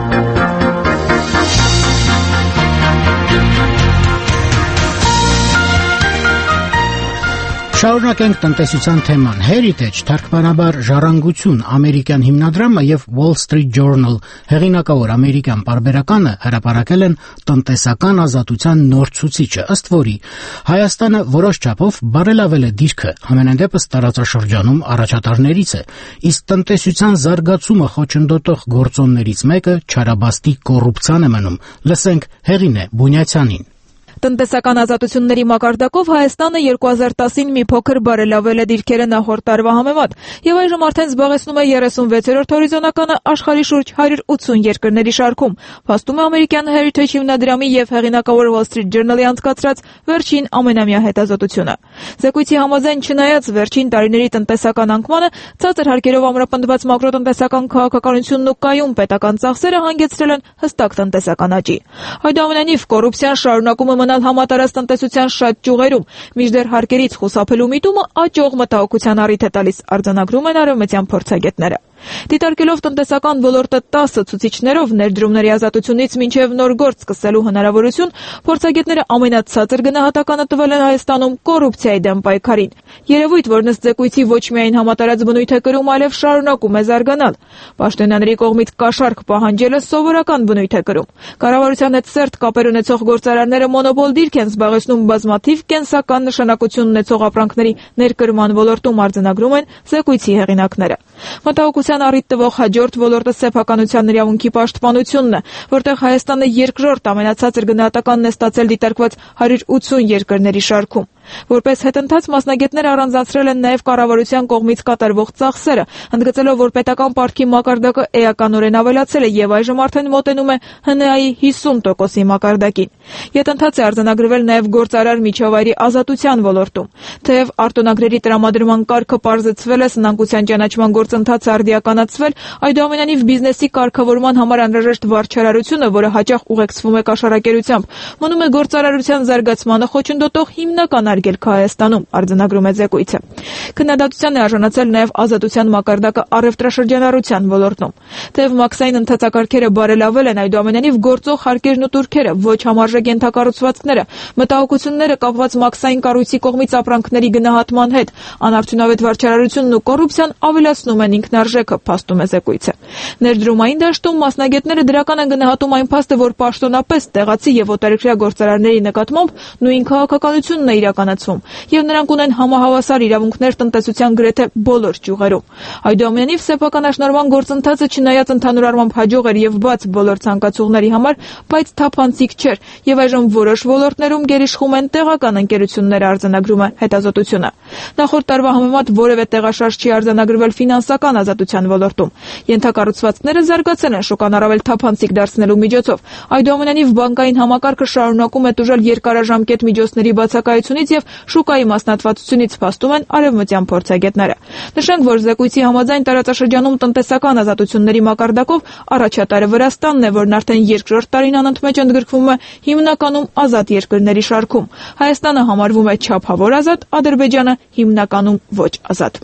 Շարունակենք տնտեսության թեման։ Heritage թարգմանաբար ժառանգություն ամերիկյան հիմնադրամը եւ Wall Street Journal հեղինակավոր ամերիկյան պարբերականը հրապարակել են տնտեսական ազատության նոր ցուցիչը, ըստ որի Հայաստանը որոշ չափով բարելավել է դիրքը, համենայնդեպս տարածաշրջանում առաջատարներից է, իսկ տնտեսության զարգացումը խոչընդոտող գործոններից մեկը չարաբաստի կոռուպցիան է մնում։ Լսենք Հեղինե Բունյացյանին։ Տնտեսական ազատությունների մակարդակով Հայաստանը 2010-ին մի փոքր բարելավել է դիրքերը նախորդ տարվա համեմատ եւ այժմ արդեն զբաղեցնում է 36-րդ հորիզոնականը աշխարհի շուրջ 180 երկրների շարքում, փաստում է ամերիկյան Heritage հիմնադրամի եւ հեղինակավոր Wall Street Journal-ի անցկացրած վերջին ամենամյա հետազոտությունը։ Զեկույցի համաձայն, չնայած վերջին տարիների տնտեսական անկմանը, ցածր հարկերով ամրապնդված մակրոտնտեսական քաղաքականությունն ու կայուն պետական ծախսերը հանգեցրել են հստակ տնտեսական աճի։ Այդուամենայնիվ, կոռուպցիան շարունակում է մնալ համատարած տնտեսության շատ ճյուղերում, մինչդեռ հարկերից խուսափելու միտումը աճող մտահոգության առիթ է տալիս, արձանագրում են արևմտյան փորձագետները։ Դիտարկելով տնտեսական ոլորտը 10 ցուցիչներով ներդրումների ազատությունից մինչև նոր գործ սկսելու հնարավորություն, փորձագետները ամենացածր գնահատականը տվել են Հայաստանում կոռուպցիայի դեմ պայքարին։ Երևույթ, որ ըստ զեկույցի ոչ միայն համատարած բնույթ է կրում, այլև շարունակում է զարգանալ։ Պաշտոնյաների կողմից կաշառք պահանջելը սովորական բնույթ է կրում։ Կառավարության հետ սերտ կապեր ունեցող գործարանները մոնոպոլ դիրք են զբաղեցնում բազմաթիվ կենսական նշանակություն ունեցող ապրանքների ներկրման ոլորտում, արձանագրում են զեկույցի հեղինակները։ Մտահոգության առիթ տվող հաջորդ ոլորտը սեփականության իրավունքի պաշտպանությունն է, որտեղ Հայաստանը երկրորդ ամենացածր գնահատականն է ստացել դիտարկված 180 երկրների շարքում։ Որպես հետընթաց մասնագետները առանձնացրել են նաև կառավարության կողմից կատարվող ծախսերը, ընդգծելով, որ պետական պարտքի մակարդակը էականորեն ավելացել է եւ այժմ արդեն մոտենում է ՀՆԱ-ի 50%-ի մակարդակին։ Հետընթաց է արձանագրվել նաև գործարար միջավայրի ազատության ոլորտում։ Թեև արտոնագրերի տրամադրման կարգը պարզեցվել է, սնանկության ճանաչման գործընթացը արդիականացվել, այդուամենայնիվ բիզնեսի կարգավորման համար անհրաժեշտ վարչարարությունը, որը հաճախ ուղեկցվում է կաշառակերությամբ, մնում է գործարարության զարգացմանը խոչընդոտող հիմնական արգելքը Հայաստանում, արձանագրում է զեկույցը։ Քննադատության է արժանացել նաև ազատության մակարդակը առևտրաշրջանառության ոլորտում։ Թեև մաքսային ընթացակարգերը բարելավել են, այդուամենայնիվ գործող հարկերն ու տուրքերը, ոչ համարժեք ենթակառուցվածքները, մտահոգությունները կապված մաքսային կառույցի կողմից ապրանքների գնահատման հետ, անարդյունավետ վարչարարությունն ու կոռուպցիան ավելացնում են ինքնարժեքը, փաստում է զեկույցը։ Ներդրումային դաշտում մասնագետները դրական են գնահատում այն փաստը, որ պաշտոնապես տեղացի եւ օտարերկրյա գործարարների նկատմամբ նույն քաղաքականությունն է իրականացվում, եւ նրանք ունեն համահավասար իրավունքներ տնտեսության գրեթե բոլոր ճյուղերում։ Այդուամենայնիվ, սեփական աշնորհման գործընթացը չնայած ընդհանուր առմամբ հաջող էր եւ բաց բոլոր ցանկացողների համար, բայց թափանցիկ չէր, եւ այժմ որոշ ոլորտներում գերիշխում են տեղական ընկերությունները, արձանագրում է հետազոտությունը։ Նախորդ տարվա համեմատ որևէ տեղաշարժ չի արձանագրվել ֆինանսական ազատության ոլորտում։ Ենթակառուցվածքները զարգացել են շուկան առավել թափանցիկ դարձնելու միջոցով։ Այդուամենայնիվ, բանկային համակարգը շարունակում է տուժել երկարաժամկետ միջոցների բացակայությունից եւ շուկայի մասնատվածությունից, փաստում են արևմտյան փորձագետները։ Նշենք, որ զեկույցի համաձայն տարածաշրջանում տնտեսական ազատությունների մակարդակով առաջատարը Վրաստանն է, որն արդեն երկրորդ տարին անընդմեջ ընդգրկվում է հիմնականում ազատ երկրների շարքում։ Հայաստանը համարվում է չափավոր ազատ, Ադրբեջանը հիմնականում ոչ ազատ։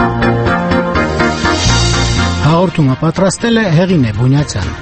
Հաղորդումը պատրաստել է Հեղինե Բունյացյանը։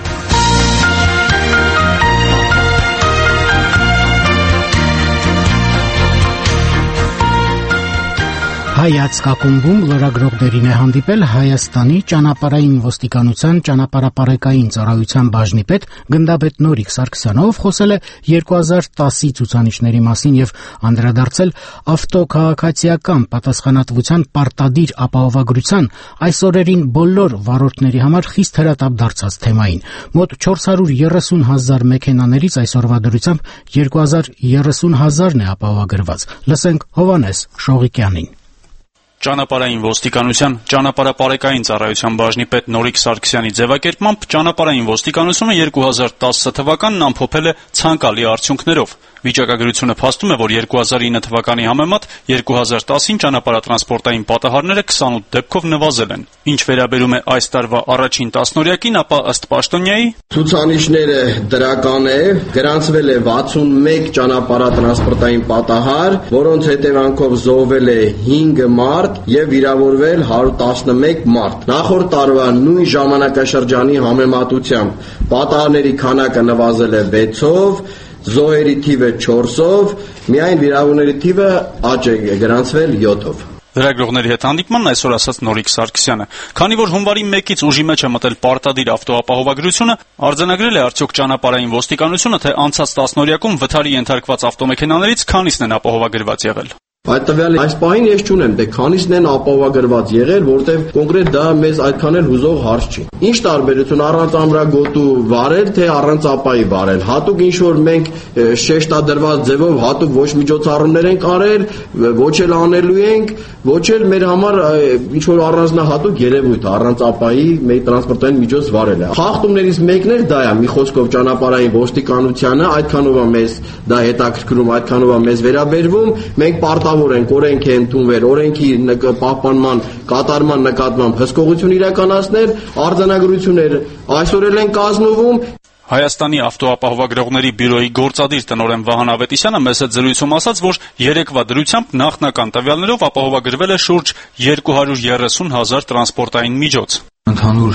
Հայացք ակումբում լրագրողներին է հանդիպել Հայաստանի ճանապարհային ոստիկանության ճանապարհապարեկային ծառայության բաժնի պետ գնդապետ Նորիկ Սարգսյանը, ով խոսել է 2010-ի ցուցանիշների մասին եւ անդրադարձել ավտոքաղաքացիական պատասխանատվության պարտադիր ապահովագրության այս օրերին բոլոր վարորդների համար խիստ հրատապ դարձած թեմային։ Մոտ 430,000 մեքենաներից այսօրվա դրությամբ 230,000-ն է ապահովագրված։ Լսենք Հովհաննես Շողիկյանին։ Ճանապարհային ոստիկանության ճանապարհապարեկային ծառայության բաժնի պետ Նորիկ Սարգսյանի ձևակերպմամբ ճանապարհային ոստիկանությունը 2010 թվականն ամփոփել է ցանկալի արդյունքներով։ Վիճակագրությունը փաստում է, որ 2009 թվականի համեմատ 2010-ին ճանապարհատրանսպորտային պատահարները 28 դեպքով նվազել են։ Ինչ վերաբերում է այս տարվա առաջին տասնօրյակին, ապա ըստ պաշտոնյայի ցուցանիշները դրական է, գրանցվել է 61 ճանապարհատրանսպորտային պատահար, որոնց հետևանքով զոհվել է 5 մարդ եւ վիրավորվել 111 մարդ։ Նախորդ տարվա նույն ժամանակաշրջանի համեմատությամբ պատահարների քանակը նվազել է 6-ով, զոհերի թիվը 4-ով, միայն վիրավորների թիվը աճ է գրանցվել 7-ով։ Լրագրողների հետ հանդիպմանն այսօր ասաց Նորիկ Սարգսյանը, քանի որ հունվարի 1-ից ուժի մեջ է մտել պարտադիր ավտոապահովագրությունը, արձանագրել է արդյոք ճանապարհային ոստիկանությունը, թե անցած տասնօրյակում վթարի ենթարկված ավտոմեքենաներից քանիսն են ապահովագրված եղել։ Այդ տվյալը այս պահին ես չունեմ, թե քանիսն են ապահովագրված եղել, որտեղ կոնկրետ դա մեզ այդքան էլ հուզող հարց չի։ Ինչ տարբերություն առանց ամրագոտու վարել, թե առանց ապայի վարել։ Հատուկ ինչ որ մենք շեշտադրված ձևով հատուկ ոչ միջոցառումներ ենք արել, ոչ էլ անելու ենք, ոչ էլ մեր համար ինչ որ առանձնահատուկ երևույթ առանց ապայի մեր տրանսպորտային միջոց վարելը։ Խախտումներից մեկն էլ դա է, մի խոսքով ճանապարհային ոստիկանությանը այդքանով է մեզ դա հետաքրքրում, այդքանով է մեզ վերաբերվում, մենք պարտավոր ենք օրենք է ընդունվել, օրենքի պահպանման կատարման նկատմամբ հսկողություն իրականացնել, արձանագրություններ այսօր էլ են կազմվում։ Հայաստանի ավտոապահովագրողների բյուրոյի գործադիր տնօրեն Վահան Ավետիսյանը մեծ զրույցում ասաց, որ երեկվա դրությամբ նախնական տվյալներով ապահովագրվել է շուրջ 230,000 տրանսպորտային միջոց։ Ընդհանուր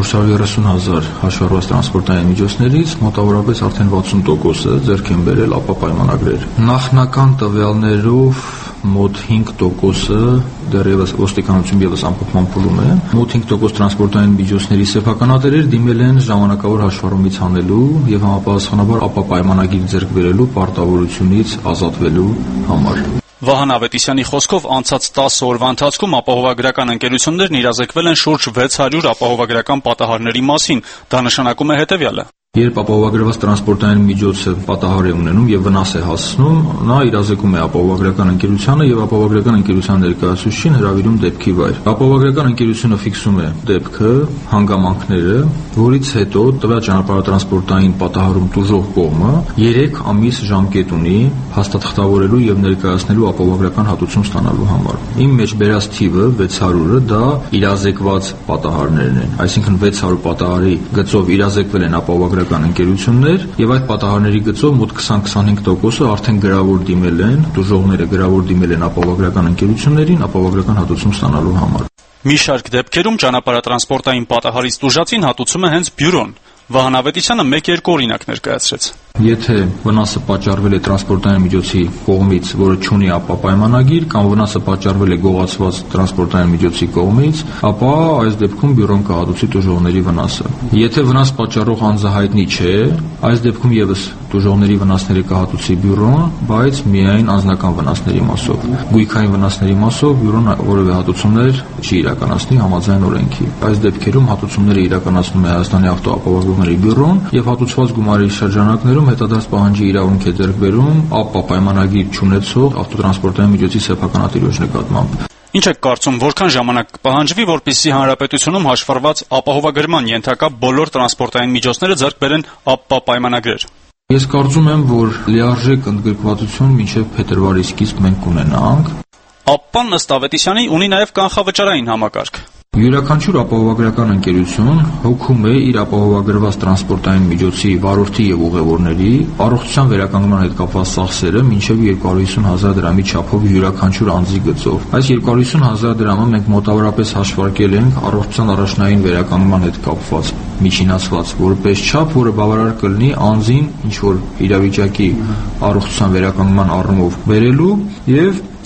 430,000 հաշվառված տրանսպորտային միջոցներից մոտավորապես արդեն 60%-ը ձեռք են բերել ապա պայմանագրեր։ Նախնական տվյալներով մոտ 5%-ը դեռևս ոստիկանություն ևս ամփոփման փուլում է։ Մոտ 5% տրանսպորտային միջոցների սեփականատերեր դիմել են ժամանակավոր հաշվառումից հանելու եւ համապատասխանաբար ապա պայմանագիր ձեռք բերելու պարտավորությունից ազատվելու համար։ Վահան Ավետիսյանի խոսքով անցած 10 օրվա ընթացքում ապահովագրական ընկերություններն իրազեկվել են շուրջ 600 ապահովագրական պատահարների մասին։ Դա նշանակում է հետևյալը. Երբ ապահովագրված տրանսպորտային միջոցը պատահար է ունենում եւ վնաս է հասցնում, նա իրազեկում է ապահովագրական ընկերությանը եւ ապահովագրական ընկերության ներկայացուցիչին հրավիրում դեպքի վայր։ Ապահովագրական ընկերությունը ֆիքսում է դեպքը, հանգամանքները, որից հետո տվյալ ճանապարհատրանսպորտային պատահարում տուժող կողմը 3 ամիս ժամկետ ունի հաստատխտավորելու եւ ներկայացնելու ապահովագրական հատուցում ստանալու համար։ Իմ մեջ բերած թիվը 600-ը դա իրազեկված պատահարներն են, այսինքն 600 պատահարի գծով իրազեկվել են ապահովագրական ընկերություններ եւ այդ պատահարների գծով մոտ 20-25%-ը արդեն գրավոր դիմել են, դժողները գրավոր դիմել են ապահովագրական ընկերություններին ապահովագրական հատուցում ստանալու համար։ Մի շարք դեպքերում ճանապարհատրանսպորտային պատահարից տուժածին հատուցում է հենց բյուրոն։ Վահան Ավետիսյանը 1-2 օրինակ ներկայացրեց։ Եթե վնասը պատճառվել է տրանսպորտային միջոցի կողմից, որը չունի ապա պայմանագիր, կամ վնասը պատճառվել է գողացված տրանսպորտային միջոցի կողմից, ապա այս դեպքում բյուրոն կհատուցի տուժողների վնասը։ Եթե վնաս պատճառող անձը հայտնի չէ, այս դեպքում եւս տուժողների վնասները կհատուցի բյուրոն, բայց միայն անձնական վնասների մասով։ Գույքային վնասների մասով բյուրոն որևէ հատուցումներ չի իրականացնի համաձայն օրենքի։ Այս դեպքերում հատուցումները իրականացնում է Հայաստանի ավտոապահովագրողների բյուրոն եւ հատուցված գումարի շրջանակներում հետադարձ պահանջի իրավունք է ձեռք բերում ապա պայմանագիր չունեցող ավտոտրանսպորտային միջոցի սեփականատիրոջ նկատմամբ։ Ինչ եք կարծում, որքան ժամանակ կպահանջվի, որպեսզի հանրապետությունում հաշվառված ապահովագրման ենթակա բոլոր տրանսպորտային միջոցները ձեռք բերեն ապա պայմանագրեր։ Ես կարծում եմ, որ լիարժեք ընդգրկվածություն մինչև փետրվարի սկիզբ մենք կունենանք։ Ապան ըստ Ավետիսյանի ունի նաև կանխավճարային համակարգ։ Յուրաքանչյուր ապահովագրական ընկերություն հոգում է իր ապահովագրված տրանսպորտային միջոցի վարորդի եւ ուղևորների առողջության վերականգնման հետ կապված ծախսերը մինչեւ 250,000 դրամի չափով յուրաքանչյուր անձի գծով։ Այս 250,000 դրամը մենք մոտավորապես հաշվարկել ենք առողջության առաջնային վերականգնման հետ կապված միջինացված որպես չափ, որը բավարար կլինի անձին ինչ որ իրավիճակի առողջության վերականգնման առումով բերելու եւ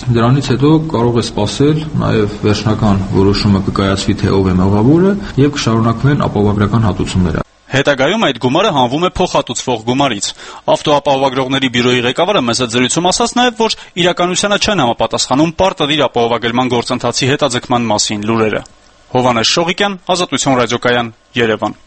Դրանից հետո կարող է սպասել նաև վերջնական որոշումը կկայացվի թե ով է մեղավորը եւ կշարունակվեն ապահովագրական հատուցումները։ Հետագայում այդ գումարը հանվում է փոխհատուցվող գումարից։ Ավտոապահովագրողների բյուրոյի ղեկավարը մեծ զրույցում ասաց նաև, որ իրականությանը չեն համապատասխանում պարտադիր ապահովագրման գործընթացի հետաձգման մասին լուրերը։ Հովհաննես Շողիկյան, Ազատություն ռադիոկայան, Երևան։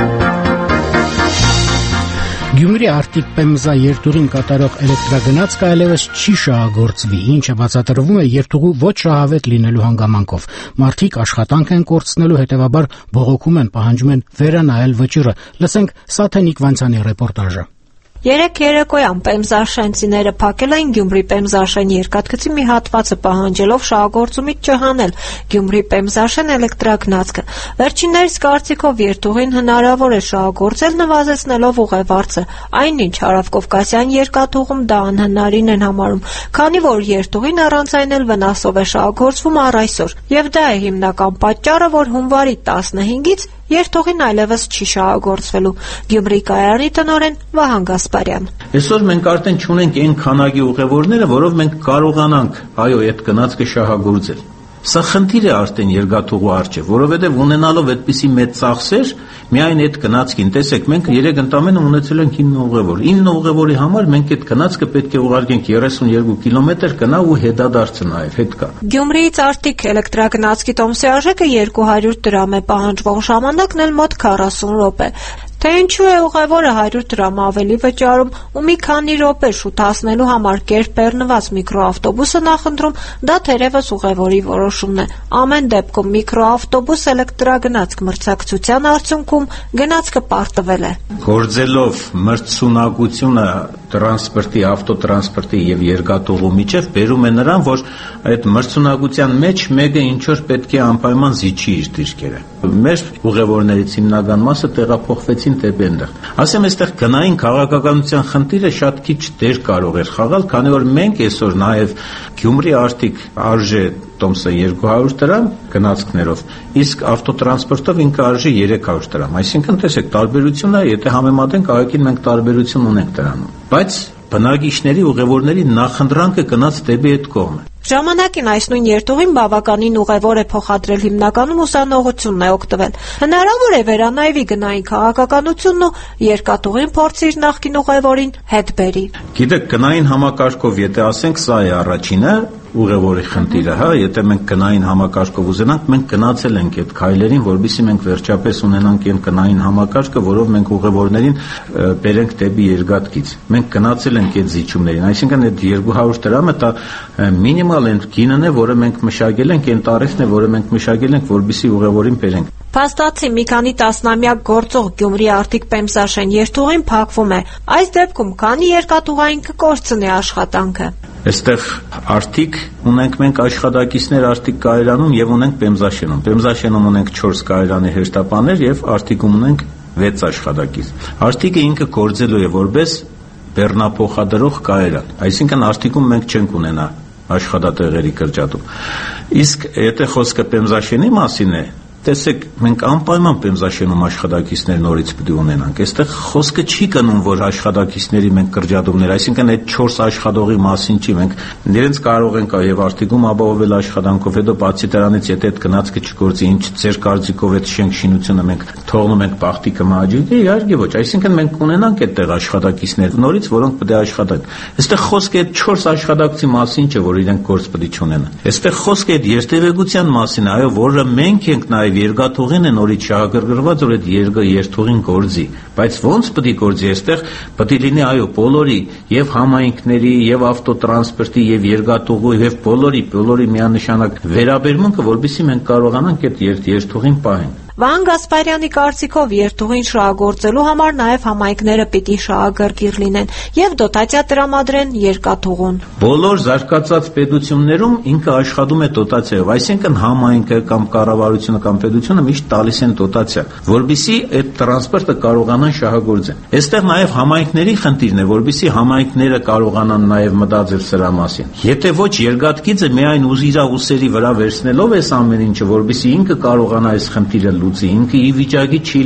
Գյումրի Արտիկ Պեմզա երթուղին կատարող էլեկտրագնացքը այլևս չի շահագործվի, ինչը բացատրվում է երթուղու ոչ շահավետ լինելու հանգամանքով։ Մարդիկ աշխատանք են կորցնելու, հետևաբար բողոքում են, պահանջում են վերանայել վճիռը։ Լսենք Սաթենիկ Վանցյանի ռեպորտաժը։ Երեկ երեկոյան պեմզաշենցիները փակել էին Գյումրի Պեմզաշեն երկաթգծի մի հատվածը, պահանջելով շահագործումից չհանել Գյումրի Պեմզաշեն էլեկտրագնացքը։ Վերջիններիս կարծիքով երթուղին հնարավոր է շահագործել, նվազեցնելով ուղևորձը, այնինչ Հարավկովկասյան երկաթուղում դա անհնարին են համարում, քանի որ երթուղին առանց այն էլ վնասով է շահագործվում առ այսօր, եւ դա է հիմնական պատճառը, որ հունվարի 15-ից երթուղին այլևս չի շահագործվելու։ Գյումրի կայարանի տնօրեն Վահան Գասպարյան։ Այսօր մենք արդեն չունենք այն քանակի ուղևորները, որով մենք կարողանանք այդ գնացքը շահագործել։ Սա խնդիր է արդեն երկաթուղու առջև, որովհետև ունենալով այդպիսի մեծ ծախսեր, միայն այդ գնացքին, տեսեք, մենք երեք ընդամենը ունեցել ենք 9 ուղևոր։ 9 ուղևորի համար մենք այդ գնացքը պետք է ուղարկենք 32 կիլոմետր գնա ու հետադարձը նաև հետ կա։ Գյումրիից Արտիկ էլեկտրագնացքի տոմսի արժեքը 200 դրամ է, պահանջվող ժամանակն էլ մոտ 40 րոպե։ Թե ինչու է ուղևորը 100 դրամ ավելի վճարում ու մի քանի րոպե շուտ հասնելու համար կերպ բեռնված միկրոավտոբուսը նախընտրում, դա թերևս ուղևորի որոշումն է։ Ամեն դեպքում միկրոավտոբուս էլեկտրագնացք մրցակցության արդյունքում գնացքը պարտվել է։ Գործելով մրցունակությունը տրանսպորտի, ավտոտրանսպորտի եւ երկաթուղու միջև բերում է նրան, որ այդ մրցունակության մեջ մեկը ինչ որ պետք է անպայման զիջի իր դիրքերը։ Մեր ուղևորներից հիմնական մասը տեղափոխվեցին դեպի այնտեղ։ Ասեմ, այստեղ գնային քաղաքականության խնդիրը շատ քիչ դեր կարող էր խաղալ, քանի որ մենք այսօր նաև Գյումրի Արտիկ արժե տոմսը 200 դրամ գնացքներով, իսկ ավտոտրանսպորտով ինքը արժի 300 դրամ։ Այսինքն, տեսեք, տարբերությունը, եթե համեմատենք, ահագին մենք տարբերություն ունենք դրանում։ Բայց բնակիչների ուղևորների նախընտրանքը գնաց դեպի այդ կողմը։ Ժամանակին այս նույն երթուղին բավականին ուղևոր է փոխադրել, հիմնականում ուսանողությունն է օգտվել։ Հնարավոր է վերանայվի գնային քաղաքականությունն ու երկաթուղին փորձի իր նախկին ուղևորին հետ բերի։ Գիտեք, գնային համակարգով, եթե ասենք, սա է առաջինը, ուղևորի խնդիրը, եթե մենք գնային համակարգով ուզենանք, մենք գնացել ենք այդ քայլերին, որովհետեւ մենք վերջապես ունենանք այն գնային համակարգը, որով մենք ուղևորներին բերենք դեպի երկաթգիծ։ Մենք գնացել ենք այդ զիջումներին, այսինքն այդ 200 դրամը դա մինիմալ այն գինն է, որը մենք մշակել ենք, այն տարիֆն է, որը մենք մշակել ենք, որպեսզի ուղևորին բերենք։ Փաստացի մի քանի տասնամյակ գործող Գյումրի Արտիկ Պեմզաշեն երթուղին փակվում է։ Այս դեպքում քանի երկաթուղային կկորցնի աշխատանքը։ Այստեղ Արտիկ ունենք մենք աշխատակիցներ Արտիկ կայարանում եւ ունենք Պեմզաշենում։ Պեմզաշենում ունենք 4 կայարանի հերթապաներ եւ Արտիկում ունենք 6 աշխատակից։ Արտիկը ինքը գործելու է որպես բեռնափոխադրող կայարան։ Այսինքն Արտիկում մենք չենք ունենա աշխատատեղերի կրճատում։ Իսկ եթե խոսքը Պեմզաշենի մասին է, տեսեք, մենք անպայման Պեմզաշենում աշխատակիցներ նորից պետք է ունենանք։ Այստեղ խոսքը չի գնում, որ աշխատակիցների մենք կրճատումներ, այսինքն այդ 4 աշխատողի մասին չի, մենք իրենց կարող ենք եւ Արտիկում ապահովել աշխատանքով, հետո բացի դրանից, եթե այդ գնացքը չգործի, ինչ ձեր կարծիքով այդ շենք շինությունը մենք թողնում ենք բախտի կմաաջի, իհարկե ոչ, այսինքն մենք ունենանք այդտեղ աշխատակիցներ նորից, որոնք պետք է աշխատեն։ Այստեղ խոսքը այդ 4 աշխատակցի մասին չէ, որ իրենք գործ պետք է չունենան։ Այստեղ խոսքը այդ երթևեկության մասին է, այո, որը մենք ենք երկաթուղին է նորից շահագրգռված, որ այդ երթուղին գործի, բայց ոնց պետք է գործի, այստեղ պետք է լինի բոլորի եւ համայնքների եւ ավտոտրանսպորտի եւ երկաթուղու եւ բոլորի միանշանակ վերաբերմունքը, որովհետեւ մենք կարողանանք այդ երթուղին պահենք։ Վահան Գասպարյանի կարծիքով երթուղին շահագործելու համար նաև համայնքները պիտի շահագրգիռ լինեն եւ դոտացիա տրամադրեն երկաթուղուն։ Բոլոր զարգացած պետություններում ինքը աշխատում է դոտացիայով, այսինքն համայնքը կամ կառավարությունը կամ պետությունը միշտ տալիս են դոտացիա, որբիսի այդ տրանսպորտը կարողանան շահագործեն։ Այստեղ նաև համայնքների խնդիրն է, որբիսի համայնքները կարողանան նաև մտածել սրա մասին։ Եթե ոչ երկաթգիծը միայն ուզիրա ուսերի վրա վերցնելով այս ամեն ինչը, որբիսի ինքը կարողանա այս խնդիրը ինքը ի վիճակի չի լինի։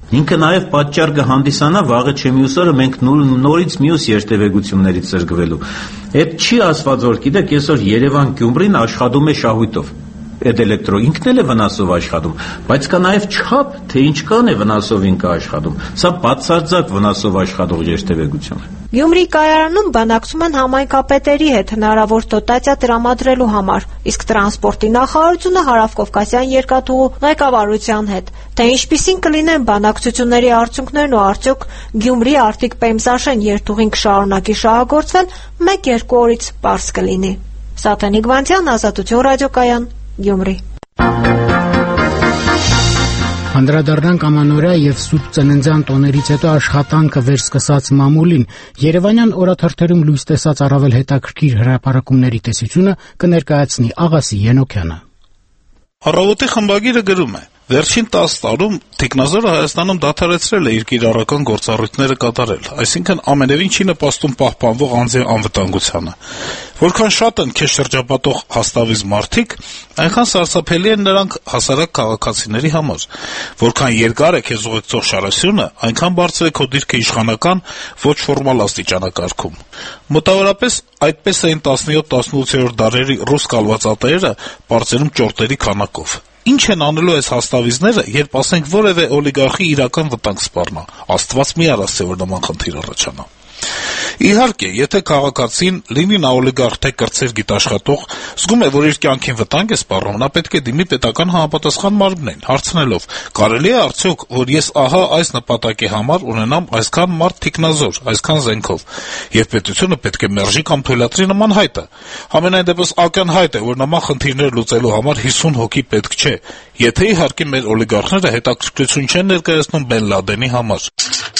Ինքը նաև պատճառ կհանդիսանա վաղը չէ մյուս օրը մենք նորից մյուս երթևեկություններից զրկվելու։ Այդ չի ասված, որ գիտեք, այսօր Երևան-Գյումրին աշխատում է շահույթով։ Այդ էլեկտրո ինքն էլ է վնասով աշխատում, բայց կա նաև չափ, թե ինչքան է վնասով ինքը աշխատում։ Սա բացարձակ վնասով աշխատող երթևեկություն է։ Գյումրի կայարանում բանակցում են համայնքապետերի հետ հնարավոր դոտացիա տրամադրելու համար, իսկ տրանսպորտի նախարարությունը Հարավկովկասյան երկաթուղու ղեկավարության հետ, թե ինչպիսին կլինեն բանակցությունների արդյունքներն ու արդյոք Գյումրի Արտիկ-Պեմզաշեն երթուղին կշարունակի շահագործվել, 1-2 օրից պարզ կլինի։ Սաթենիկ Վանցյան, Ազատություն ռադիոկայան, Գյումրի։ Անդրադառնանք ամանորյա եւ Սուրբ Ծննդյան տոներից հետո աշխատանքը վերսկսած մամուլին։ Երևանյան օրաթերթերում լույս տեսած առավել հետաքրքիր հրապարակումների տեսությունը կներկայացնի Աղասի Ենոքյանը։ Առավոտի խմբագիրը գրում է. Վերջին 10 տարում Տիկնազորը Հայաստանում դադարեցրել է իր կիրառական գործառույթները կատարել, այսինքն ամենևին չի նպաստում պահպանվող անձի անվտանգությանը։ Որքան շատ են քեզ շրջապատող հաստավիզ մարդիկ, այնքան սարսափելի են նրանք հասարակ քաղաքացիների համար։ Որքան երկար է քեզ ուղեկցող շարասյունը, այնքան բարձր է քո դիրքը իշխանական, ոչ ֆորմալ աստիճանակարգում։ Մոտավորապես այդպես էին 17-18-րդ դարերի ռուս կալվածատերերը բարձրում ճորտերի քանակով։ Ինչ են անելու այս հաստավիզները, երբ ասենք որևէ օլիգարխի իրական վտանգ սպառնա, Աստված մի արասցե, որ նման խնդիր առաջանա։ Իհարկե, եթե քաղաքացին, լինի նա օլիգարխ թե կրտսեր գիտաշխատող, զգում է, որ իր կյանքին վտանգ է սպառնում, նա պետք է դիմի պետական համապատասխան մարմնին, հարցնելով. կարելի է արդյոք, որ ես ահա այս նպատակի համար ունենամ այսքան մարդ թիկնազոր, այսքան զենքով, եւ պետությունը պետք է մերժի կամ թույլատրի նման հայտը։ Համենայն դեպս ակնհայտ է, որ նման խնդիրներ լուծելու համար 50 հոգի պետք չէ, եթե իհարկե մեր օլիգարխները հետաքրքրություն չեն ներկայացնում Բեն Լադենի համար։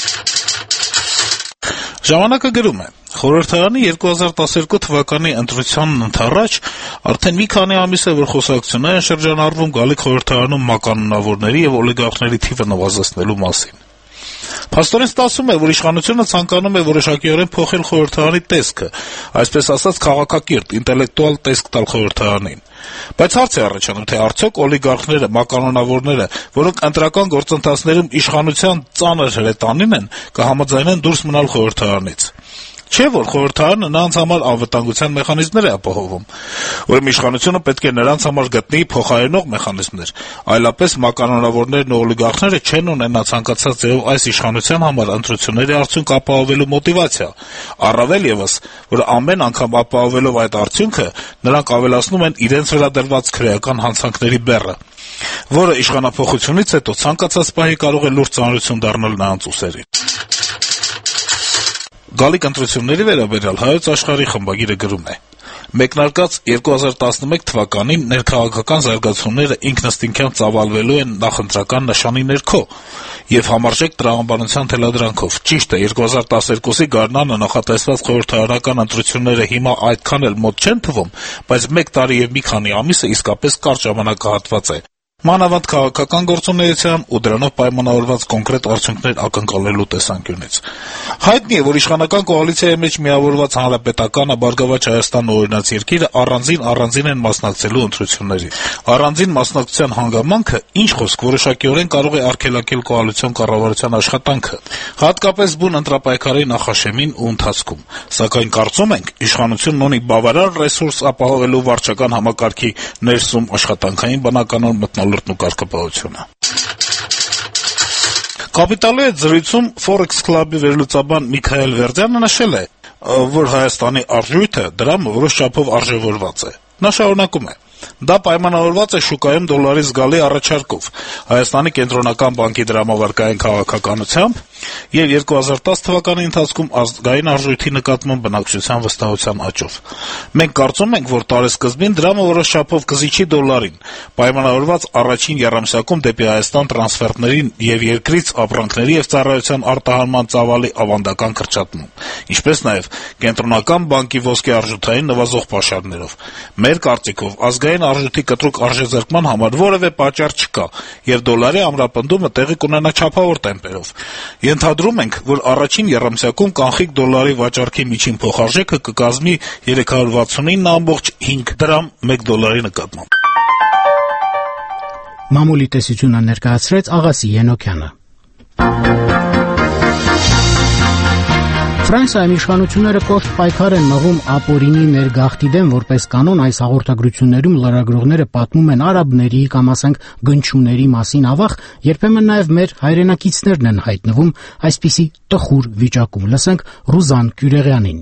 Ժամանակը գրում է. Խորհրդարանի 2012 թվականի ընտրությանն ընդառաջ արդեն մի քանի ամիս է, որ խոսակցություններ են շրջանառվում գալիք խորհրդարանում մականունավորների եւ օլիգարխների թիվը նվազեցնելու մասին։ Փաստորեն ստացվում է, որ իշխանությունը ցանկանում է որոշակիորեն փոխել խորհրդարանի տեսքը, այսպես ասած քաղաքակիրթ, ինտելեկտուալ տեսք տալ խորհրդարանին։ Բայց հարց է առաջանում, թե արդյոք օլիգարխները, մականոնավորները, որոնք ընտրական գործընթացներում իշխանության ծանր հրետանին են, կհամաձայնեն դուրս մնալ խորհրդարանից։ Չէ՞ որ խորհրդարանը նրանց համար անվտանգության մեխանիզմներ է ապահովում, ուրեմն իշխանությունը պետք է նրանց համար գտնի փոխարինող մեխանիզմներ, այլապես մականոնավորներն ու օլիգարխները չեն ունենա ցանկացած ձևով այս իշխանության համար ընտրությունների արդյունք ապահովելու մոտիվացիա, առավել եւս, որ ամեն անգամ ապահովելով այդ արդյունքը նրանք ավելացնում են իրենց վրա դրված քրեական հանցանքների բեռը, որը իշխանափոխությունից հետո ցանկացած պահի կարող է լուրջ ծանրություն դառնալ նրանց ուսերին։ Գալիք ընտրությունների վերաբերյալ Հայոց Աշխարհի խմբագիրը գրում է. Մեկնարկած 2011 թվականին ներքաղաքական զարգացումները ինքնըստինքյան ծավալվելու են նախընտրական նշանի ներքո եւ համարժեք տրամաբանության թելադրանքով։ Ճիշտ է, 2012-ի գարնանը նախատեսված խորհրդարանական ընտրությունները հիմա այդքան էլ մոտ չեն թվում, բայց 1 տարի եւ մի քանի ամիսը իսկապես կարճ ժամանակահատված է։ Մանավանդ քաղաքական գործունեության ու դրանով պայմանավորված կոնկրետ արդյունքներ ակնկալելու տեսանկյունից։ Հայտնի է, որ իշխանական կոալիցիայի մեջ միավորված Հանրապետականը, Բարգավաճ Հայաստանն ու Օրինաց երկիրը առանձին են մասնակցելու ընտրություններին։ Առանձին մասնակցության հանգամանքը, ինչ խոսք, որոշակիորեն կարող է արգելակել կոալիցիոն կառավարության աշխատանքը, հատկապես բուն ընտրապայքարի նախաշեմին ու ընթացքում։ Սակայն կարծում ենք, իշխանությունն ունի բավարար ռեսուրս ապահովելու վարչական համակարգի ներսում աշխատանքային բնականոն մթնոլորտն ու կարգապահությունը։ Կապիտալի հետ զրույցում Forex Club-ի վերլուծաբան Միքայել Վերդյանը նշել է, որ Հայաստանի արժույթը դրամը որոշ չափով արժևորված է։ Նա շարունակում է. Դա պայմանավորված է շուկայում դոլարի զգալի առաջարկով, Հայաստանի կենտրոնական բանկի դրամավարկային քաղաքականությամբ եւ 2010 թվականի ընթացքում ազգային արժույթի նկատմամբ բնակչության վստահության աճով։ Մենք կարծում ենք, որ տարեսկզբին դրամը որոշ չափով կզիջի դոլարին, պայմանավորված առաջին եռամսյակում դեպի Հայաստան տրանսֆերտներին եւ երկրից ապրանքների եւ ծառայության արտահանման ծավալի ավանդական կրճատմամբ, ինչպես նաեւ կենտրոնական բանկի ոսկե արժութային նվազող պաշարներով։ Մեր կարծիքով ազգային արժույթի կտրուկ արժեզրկման համար որևէ պատճառ չկա եւ դոլարի ամրապնդումը տեղի կունենա չափավոր տեմպերով։ Ենթադրում ենք, որ առաջին եռամսյակում կանխիկ դոլարի վաճառքի միջին փոխարժեքը կկազմի 369.5 դրամ 1 դոլարի նկատմամբ։ Մամուլի տեսությունը ներկայացրեց Աղասի Ենոքյանը։ Ֆրանսիայում իշխանությունները կոշտ պայքար են մղում ապօրինի ներգաղթի դեմ, որպես կանոն այս հաղորդագրություններում լրագրողները պատմում են արաբների կամ ասենք գնչուների մասին ավաղ, երբեմն նաև մեր հայրենակիցներն են հայտնվում այսպիսի տխուր վիճակում։ Լսենք Ռուզան Կյուրեղյանին։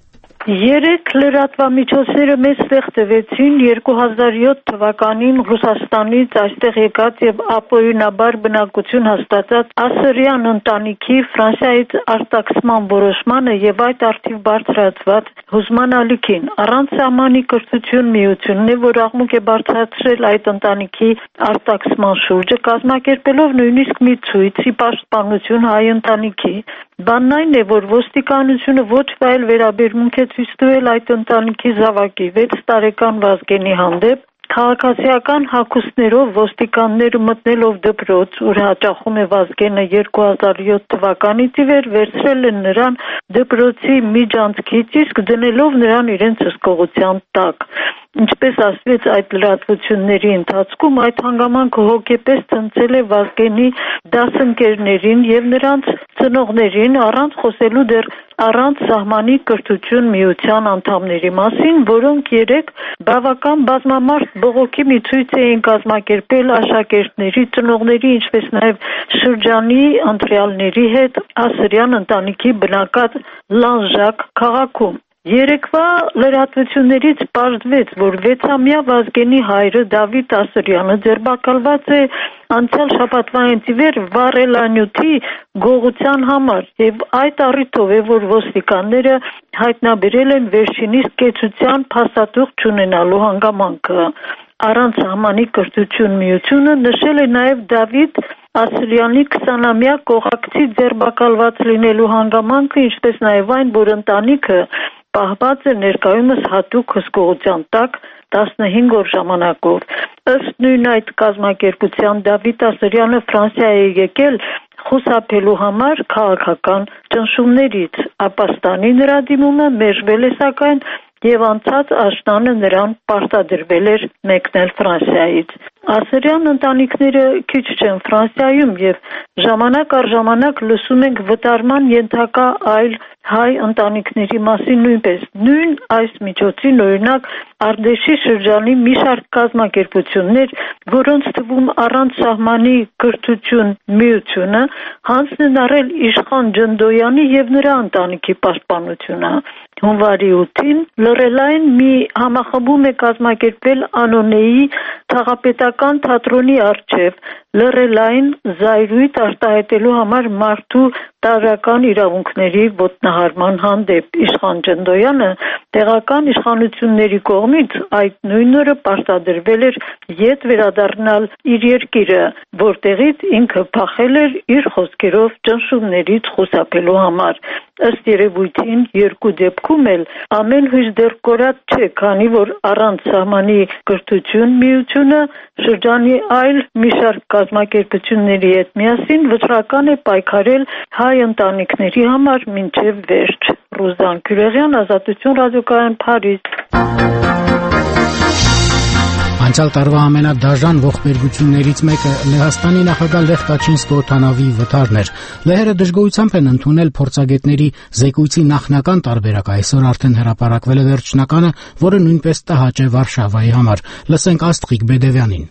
Երեք լրատվամիջոցները մեզ տեղ տվեցին 2007 թվականին Ռուսաստանից այստեղ եկած եւ ապօրինաբար բնակություն հաստատած ասսիրյան ընտանիքի Ֆրանսիայից արտաքսման որոշմանը եւ այդ արդիվ բարձրացված հուզման ալիքին առանց սահմանի կրթություն միությունն է, որ աղմուկ է բարձրացրել այդ ընտանիքի արտաքսման շուրջը, կազմակերպելով նույնիսկ մի ցույցի պաշտպանություն հայ ընտանիքի։ Բանն այն է, որ ոստիկանությունը ոչ վայել վերաբերմունք է ցույց տվել այդ ընտանիքի զավակի 6 տարեկան Վազգենի հանդեպ, քաղաքացիական հագուստներով ոստիկանները մտնելով դպրոց, ուր հաճախում է Վազգենը 2007 թվականից ի վեր վերցրել են նրան դպրոցի միջանցքից, իսկ դնելով նրան իրենց հսկողության տակ։ Ինչպես ասվեց այդ լրատվությունների ընթացքում, այդ հանգամանքը հոգեպես ցնցել է Վազգենի դասընկերներին եւ նրանց ծնողներին, առանց խոսելու դեռ առանց սահմանի կրթություն միության անդամների մասին, որոնք երեք բավական բազմամարդ բողոքի մի ցույց էին կազմակերպել աշակերտների, ծնողների, ինչպես նաև շրջանի ընտրյալների հետ ասսիրյան ընտանիքի բնակած Լանժակ քաղաքում։ Երեկվա լրատվություններից պարզվեց, որ 6-ամյա Վազգենի հայրը Դավիթ Ասսիրյանը ձերբակալված է անցյալ շաբաթվանից ի վեր վառելանյութի գողության համար եւ այդ առիթով է, որ ոստիկանները հայտնաբերել են վերջինիս կեցության փաստաթուղթ չունենալու հանգամանքը։ Առանց սահմանի կրթություն միությունը նշել է նաև Դավիթ Ասսիրյանի 20-ամյա կողակցի ձերբակալված լինելու հանգամանքը, ինչպես նաև այն, որ ընտանիքը պահված է ներկայումս հատուկ հսկողության տակ 15 օր ժամանակով։ Ըստ նույն այդ կազմակերպության Դավիթ Ասսիրյանը Ֆրանսիա է եկել խուսափելու համար քաղաքական ճնշումներից, ապաստանի նրա դիմումը մերժվել է սակայն եւ անցած աշնանը նրան պարտադրվել էր մեկնել Ֆրանսիայից։ Ասսիրյան ընտանիքները քիչ չեն Ֆրանսիայում եւ ժամանակ առ ժամանակ լսում ենք վտարման ենթակա այլ հայ ընտանիքների մասին նույնպես։ Նույն այս միջոցին օրինակ Արդեշի շրջանի մի շարք կազմակերպություններ, որոնց թվում առանց սահմանի կրթություն միությունը հանձն են առել Իշխան Ջնդոյանի եւ նրա ընտանիքի պաշտպանությունը։ Հունվարի 8-ին լռելային մի համախմբում է կազմակերպվել Անոնեի թաղապետական թատրոնի առջև լռելային զայրույթ արտահայտելու համար մարդու տարրական իրավունքների ոտնահարման հանդեպ։ Իշխան Ջնդոյանը տեղական իշխանությունների կողմից այդ նույն օրը պարտադրվել էր ետ վերադառնալ իր երկիրը, որտեղից ինքը փախել էր իր խոսքերով ճնշումներից խուսափելու համար։ Ըստ երևույթին երկու դեպքում էլ ամեն հույս դեռ կորած չէ, քանի որ առանց սահմանի կրթություն միությունը շրջանի այլ մի շարք կազմակերպությունների հետ միասին վճռական է պայքարել հայ ընտանիքների համար մինչև վերջ։ Ռուզան Կյուրեղյան, Ազատություն ռադիոկայան, Փարիզ։ Անցյալ տարվա ամենադաժան ողբերգություններից մեկը Լեհաստանի նախագահ Լեխ Կաչինսկի օդանավի վթարն էր։ Լեհերը դժգոհությամբ են ընդունել փորձագետների զեկույցի նախնական տարբերակը։ Այսօր արդեն հրապարակվել է վերջնականը, որը նույնպես տհաճ է Վարշավայի համար։ Լսենք Աստղիկ Բեդևյանին։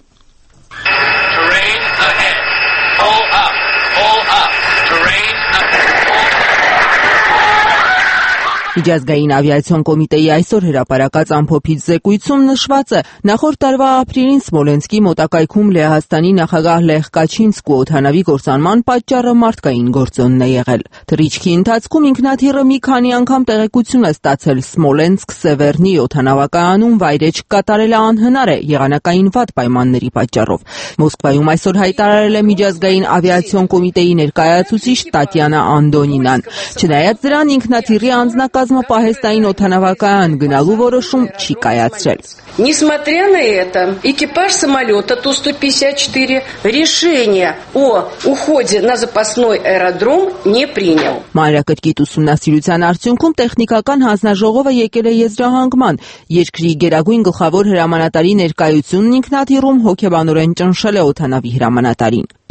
Միջազգային ավիացիոն կոմիտեի այսօր հրապարակած ամփոփիչ զեկույցում նշված է, նախորդ տարվա ապրիլին Սմոլենսկի մոտակայքում Լեհաստանի նախագահ Լեխ Կաչինսկու օդանավի կործանման պատճառը մարդկային գործոնն է եղել։ Թռիչքի ընթացքում ինքնաթիռը մի քանի անգամ տեղեկություն է ստացել Սմոլենսկ-Սևերնի օդանավակայանում վայրէջք կատարելը անհնար է եղանակային վատ պայմանների պատճառով։ Մոսկվայում այսօր հայտարարել է միջազգային ավիացիոն կոմիտեի ներկայացուցիչ Տատյանա Անդոնինան։ Չնայած դրան ինքնաթիռի անձնակազմը պահեստային օդանավակայան գնալու որոշում չի կայացրել։ Несмотря на это, экипаж самолета Ту-154 решение о уходе на запасной аэродром не принял. Մանրակրկիտ ուսումնասիրության արդյունքում տեխնիկական հանձնաժողովը եկել է եզրահանգման։ Երկրի գերագույն գլխավոր հրամանատարի ներկայությունն ինքնաթիռում հոգեբանորեն ճնշել է օդանավի հրամանատարին։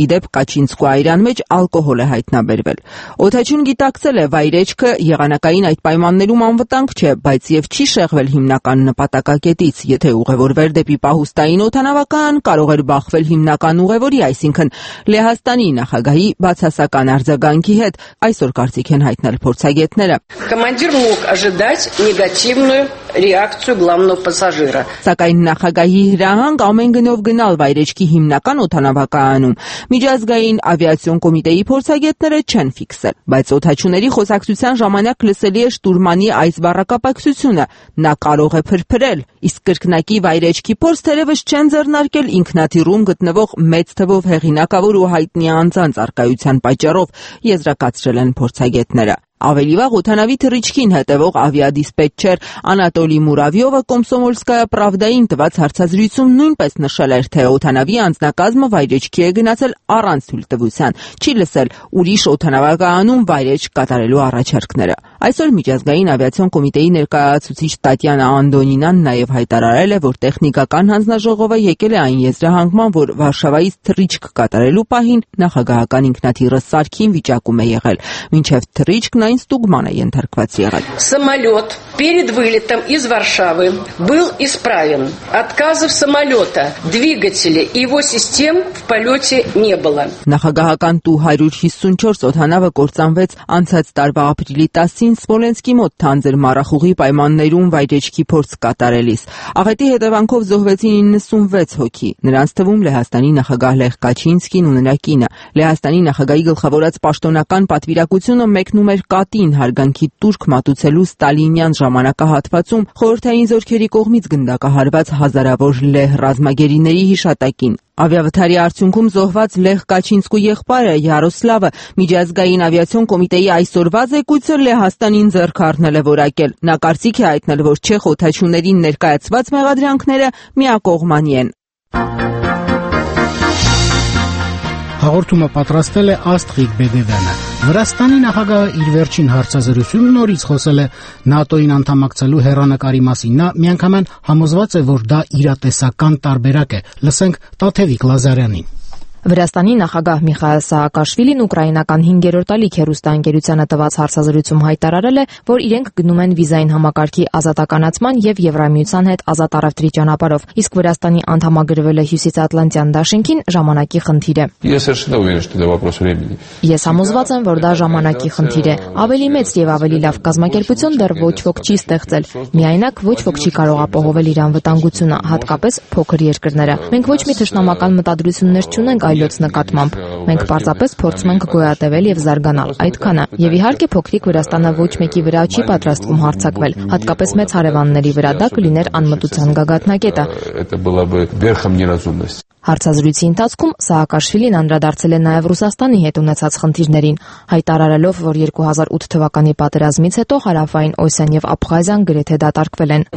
Իդեպ Կաչինսկու այրան մեջ ալկոհոլ է հայտնաբերվել։ Օդաչուն գիտակցել է վայրեջքը եղանակային այդ պայմաններում անվտանգ չէ, բայց եւ չի շեղվել հիմնական նպատակակետից, եթե ուղևորվեր դեպի պահուստային օդանավական, կարող էր բախվել հիմնական ուղևորի, այսինքն Լեհաստանի նախագահի բացասական արձագանքի հետ, այսօր կարծիք են հայտնել փորձագետները։ Командир мог ожидать негативную реакцию главного пассажира. Սակայն նախագահի հրահանգ ամեն գնով գնալ վայրեջքի հիմնական օդանավակայանում միջազգային ավիացիոն կոմիտեի փորձագետները չեն ֆիքսել, բայց օդաչուների խոսակցության ժամանակ լսելի է շտուրմանի այս բառակապակցությունը, նա կարող է փրփրել, իսկ կրկնակի վայրեջքի փորձ թերևս չեն ձեռնարկել ինքնաթիռում գտնվող մեծ թվով հեղինակավոր ու հայտնի անձանց առկայության պատճառով, եզրակացրել են փորձագետները։ Ավելի վաղ օդանավի թռիչքին հետևող ավիադիսպետչեր Անատոլի Մուրավյովը Կոմսոմոլսկայա Պրավդային տված հարցազրույցում նույնպես նշել էր, թե օդանավի անձնակազմը վայրեջքի է գնացել առանց թույլտվության, չի լսել ուրիշ օդանավակայանում վայրեջք կատարելու առաջարկները։ Այսօր միջազգային ավիացիոն կոմիտեի ներկայացուցիչ Տատյանա Անդոնինան նաև հայտարարել է, որ տեխնիկական հանձնաժողովը եկել է այն եզրահանգման, որ Վարշավայից թռիչք կատարելու պահին նախագահական ինքնաթիռը սարքին վիճակում է եղել, մինչև թռիչքն այն ստուգման է ենթարկված եղել։ Самолет перед вылетом из Варшавы был исправен. Отказов самолета, двигателя и его систем в полете не было. Նախագահական Tu-154 օդանավը կործանվեց անցած տարվա ապրիլի 10-ին Սմոլենսկի մոտ թանձր մառախուղի պայմաններում վայրեջքի փորձ կատարելիս։ Աղետի հետևանքով զոհվեցին 96 հոգի, նրանց թվում Լեհաստանի նախագահ Լեխ Կաչինսկին ու նրա կինը։ Լեհաստանի նախագահի գլխավորած պաշտոնական պատվիրակությունը մեկնում էր կատին հարգանքի տուրք մատուցելու ստալինյան ժամանակահատվածում խորհրդային զորքերի կողմից գնդակահարված հազարավոր լեհ ռազմագերիների հիշատակին։ Ավիավթարի արդյունքում զոհված Լեխ Կաչինսկու եղբայրը Յարոսլավը միջազգային ավիացիոն կոմիտեի այսօրվա զեկույցը Լեհաստանին ձեռք առնել է որակել։ Նա կարծիք է հայտնել, որ չեխ օդաչուներին ներկայացված մեղադրանքները միակողմանի են։ Հաղորդումը պատրաստել է Աստղիկ Բեգևյանը։ Վրաստանի նախագահը իր վերջին հարցազրույցում նորից խոսել է ՆԱՏՕ-ին անդամակցելու հեռանկարի մասին։ Նա միանգամայն համոզված է, որ դա իրատեսական տարբերակ է։ Լսենք Տաթևիկ Լազարյանին։ Վրաստանի նախագահ Միխայել Սաակաշվիլին ուկրաինական 5-րդ ալիք հեռուստաընկերությանը տված հարցազրույցում հայտարարել է, որ իրենք գնում են վիզային համակարգի ազատականացման եւ Եվրամիության հետ ազատ առևտրի ճանապարհով, իսկ Վրաստանի անդամագրվելը Հյուսիսատլանտյան դաշինքին ժամանակի խնդիր է։ Ես համոզված եմ, որ դա ժամանակի խնդիր է։ Ավելի մեծ եւ ավելի լավ կազմակերպություն դեռ ոչ ոք չի ստեղծել։ Միայնակ ոչ ոք չի կարող ապահովել իր անվտանգությունը, հատկապես փոքր երկրները։ Մենք ոչ մի թշնամական մտադրություններ չունենք այլոց նկատմամբ։ Մենք պարզապես փորձում ենք գոյատևել եւ զարգանալ, այդքանը։ Եւ իհարկե փոքրիկ Վրաստանը ոչ մեկի վրա չի պատրաստվում հարձակվել, հատկապես մեծ հարևանների վրա դա կլիներ անմտության գագաթնակետը։ Հարցազրույցի ընթացքում Սաակաշվիլին անդրադարձել է նաև Ռուսաստանի հետ ունեցած խնդիրներին, հայտարարելով, որ 2008 թվականի պատերազմից հետո Հարավային Օսիան եւ Աբխազիան գրեթե դատարկվել են։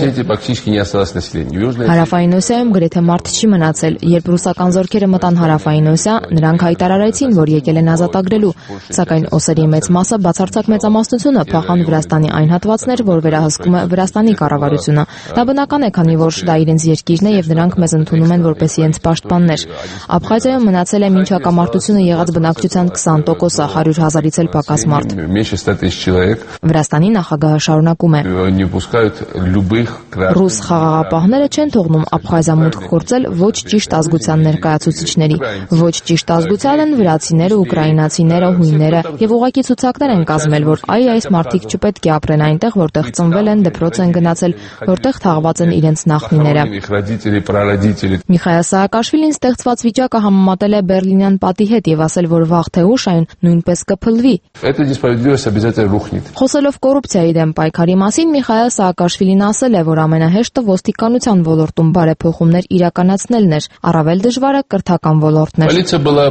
Հարավային Օսիայում գրեթե մարդ չի մնացել, երբ ռուսական զորքերը մտան Հարավային Օսիա, նրանք հայտարարեցին, որ եկել են ազատագրելու, սակայն օսերի մեծ մասը բացարձակ մեծամասնությունը փախան Վրաստանի այն հատվածներ, որ վերահսկում է Վրաստանի կառավարությունը։ Դա բնական է, քանի որ դա իրենց երկիրն է եւ նրանք մեզ ընդունում են որպես պաշտպաններ։ Աբխազիայում մնացել է մինչ հակամարտությունը եղած բնակչության 20%-ը, 100,000-ից էլ պակաս մարդ։ Վրաստանի նախագահը շարունակում է. Ռուս խաղաղապահները չեն թողնում Աբխազիա մուտք գործել ոչ ճիշտ ազգության ներկայացուցիչների։ Ոչ ճիշտ ազգության են վրացիները, ուկրաինացիները, հույները եւ ուղղակի ցուցակներ են կազմել, որ այս մարդիկ չպետք է ապրեն այնտեղ, որտեղ ծնվել են, դպրոց են գնացել, որտեղ թաղված են իրենց նախնիները։ Միխայել Սաակաշվիլին ստեղծված վիճակը համեմատել է Բերլինյան պատի հետ եւ ասել, որ վաղ թե ուշ այն նույնպես կփլվի։ Խոսելով կոռուպցիայի դեմ պայքարի մասին, Միխայել Սաակաշվիլին ասել է, որ ամենահեշտը ոստիկանության ոլորտում բարեփոխումներ իրականացնելն էր, առավել դժվարը կրթական ոլորտն էր։